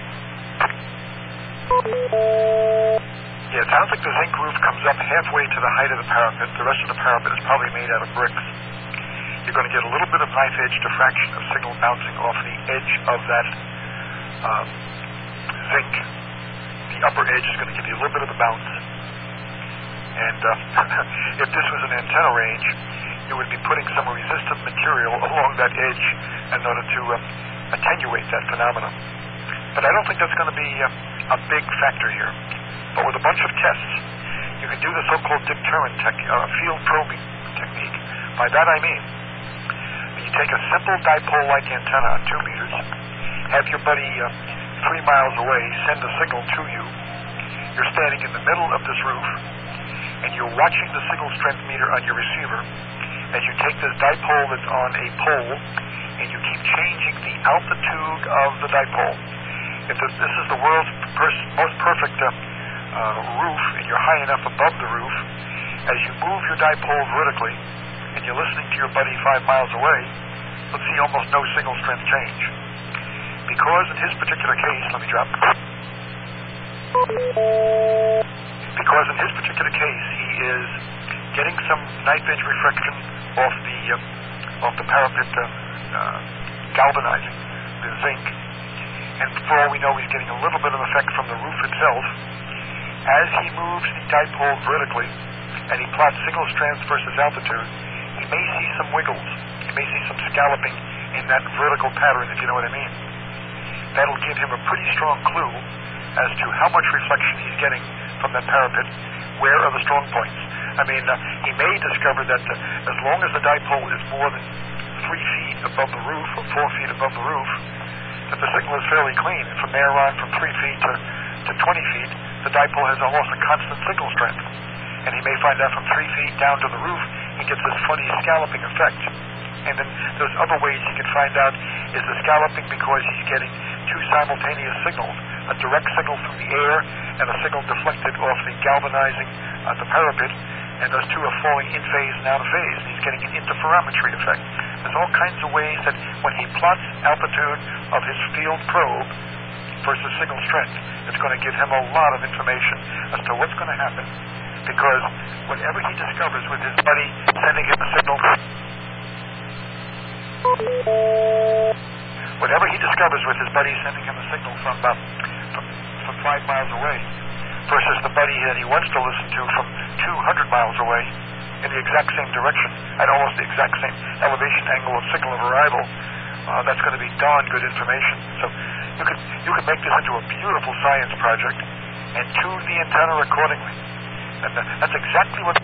[SPEAKER 2] Yeah, it sounds like the zinc roof comes up halfway to the height of the parapet. The rest of the parapet is probably made out of bricks. You're going to get a little bit of knife edge diffraction of signal bouncing off the edge of that um, zinc. The upper edge is going to give you a little bit of a bounce. And uh, if this was an antenna range, you would be putting some resistive material along that edge in order to uh, attenuate that phenomenon. But I don't think that's going to be uh, a big factor here. But with a bunch of tests, you can do the so-called Dick Turin tech, uh, field probing technique. By that I mean, you take a simple dipole-like antenna on two meters, have your buddy uh, three miles away send a signal to you. You're standing in the middle of this roof, and you're watching the signal strength meter on your receiver as you take this dipole that's on a pole, and you keep changing the altitude of the dipole. If this, this is the world's pers- most perfect uh, uh, roof, and you're high enough above the roof, as you move your dipole vertically and you're listening to your buddy five miles away, you'll see almost no signal strength change. Because in his particular case, let me drop. Because in his particular case, he is getting some knife edge reflection off the uh, off the parapet uh, uh, galvanizing, the zinc, and for all we know, he's getting a little bit of effect from the roof itself. As he moves the dipole vertically and he plots single strands versus altitude, he may see some wiggles. He may see some scalloping in that vertical pattern, if you know what I mean. That'll give him a pretty strong clue as to how much reflection he's getting from that parapet. Where are the strong points? I mean, uh, he may discover that uh, as long as the dipole is more than three feet above the roof or four feet above the roof, that the signal is fairly clean. And from there on, from three feet to, to twenty feet, the dipole has almost a constant signal strength. And he may find out from three feet down to the roof, he gets this funny scalloping effect. And then there's other ways he can find out, is the scalloping because he's getting two simultaneous signals, a direct signal from the air and a signal deflected off the galvanizing on the parapet, and those two are falling in phase and out of phase, and he's getting an interferometry effect. There's all kinds of ways that when he plots altitude of his field probe versus signal strength, it's going to give him a lot of information as to what's going to happen, because whatever he discovers with his buddy sending him a signal, whatever he discovers with his buddy sending him a signal from, uh, from, from five miles away versus the buddy that he wants to listen to from two hundred miles away in the exact same direction at almost the exact same elevation angle of signal of arrival, uh, that's going to be darn good information. So you could, you could make this into a beautiful science project and tune the antenna accordingly. And uh, that's exactly what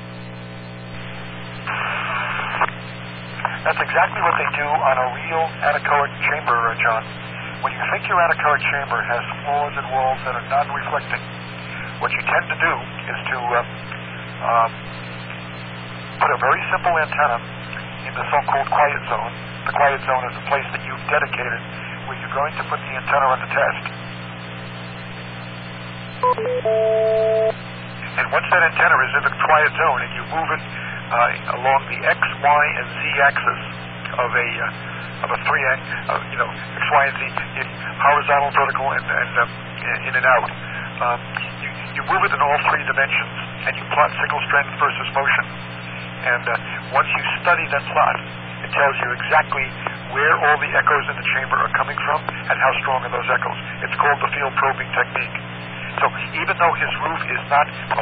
[SPEAKER 2] that's exactly what they do on a real anechoic chamber, uh, John. When you think your anechoic chamber has floors and walls that are non-reflecting, what you tend to do is to uh, um, put a very simple antenna in the so-called quiet zone. The quiet zone is the place that you've dedicated where you're going to put the antenna on the test. And once that antenna is in the quiet zone and you move it uh, along the X, Y, and Z axis of a uh, of a triangle, uh, you know, X, Y, and Z, in horizontal, vertical, and, and uh, in and out, um, you, you move it in all three dimensions, and you plot signal strength versus motion. And uh, once you study that plot, it tells you exactly where all the echoes in the chamber are coming from and how strong are those echoes. It's called the field probing technique. So even though his roof is not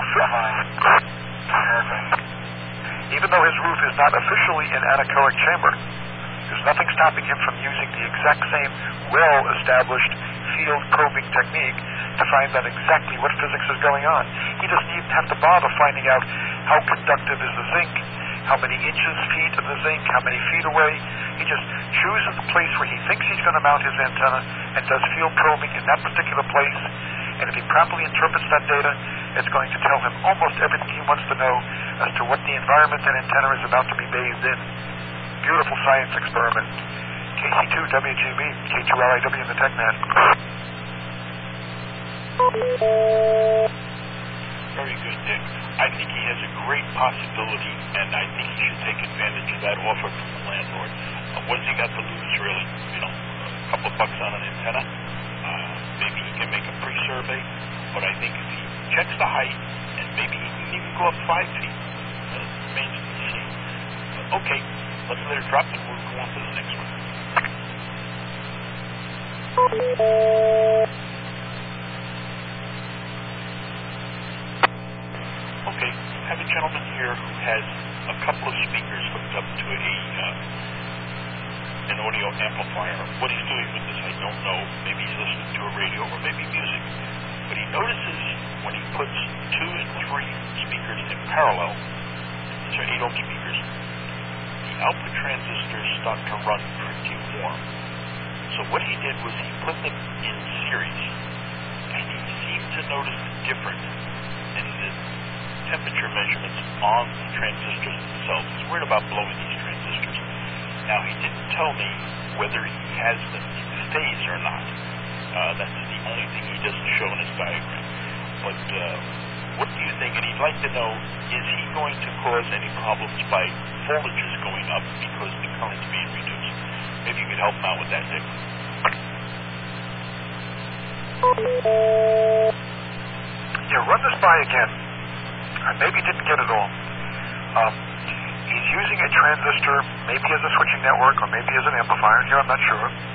[SPEAKER 2] even though his roof is not officially an anechoic chamber, there's nothing stopping him from using the exact same well-established field probing technique to find out exactly what physics is going on. He doesn't even have to bother finding out how conductive is the zinc, how many inches, feet of the zinc, how many feet away. He just chooses the place where he thinks he's going to mount his antenna and does field probing in that particular place. And if he properly interprets that data, it's going to tell him almost everything he wants to know as to what the environment and antenna is about to be bathed in. Beautiful science experiment. K C two W G B, K two L I W in the TechNet.
[SPEAKER 7] Very good, Dick. I think he has a great possibility, and I think he should take advantage of that offer from the landlord. Uh, what's he got to lose, really? You know, a couple of bucks on an antenna? Uh, maybe he can make a pre-survey, but I think if he checks the height, and maybe he can even go up five feet, uh, remains to be seen. Uh, okay, let's let it drop, and we'll go on to the next one. Okay, I have a gentleman here who has a couple of speakers hooked up to a uh, an audio amplifier. What he's doing with this, I don't know. Maybe he's listening to a radio or maybe music. But he notices when he puts two and three speakers in parallel, these are eight ohm speakers, the output transistors start to run pretty warm. So what he did was he put them in series, and he seemed to notice the difference in the temperature measurements on the transistors themselves. He's worried about blowing these transistors. Now, he didn't tell me whether he has them in phase or not. Uh, that's the only thing he doesn't show in his diagram. But uh, what do you think? And he'd like to know, is he going to cause any problems by voltages going up because the current's being reduced? Maybe you could help him out with that, Dick.
[SPEAKER 2] Yeah, run this by again. I maybe didn't get it all. Um, he's using a transistor, maybe as a switching network or maybe as an amplifier. Here, I'm not sure.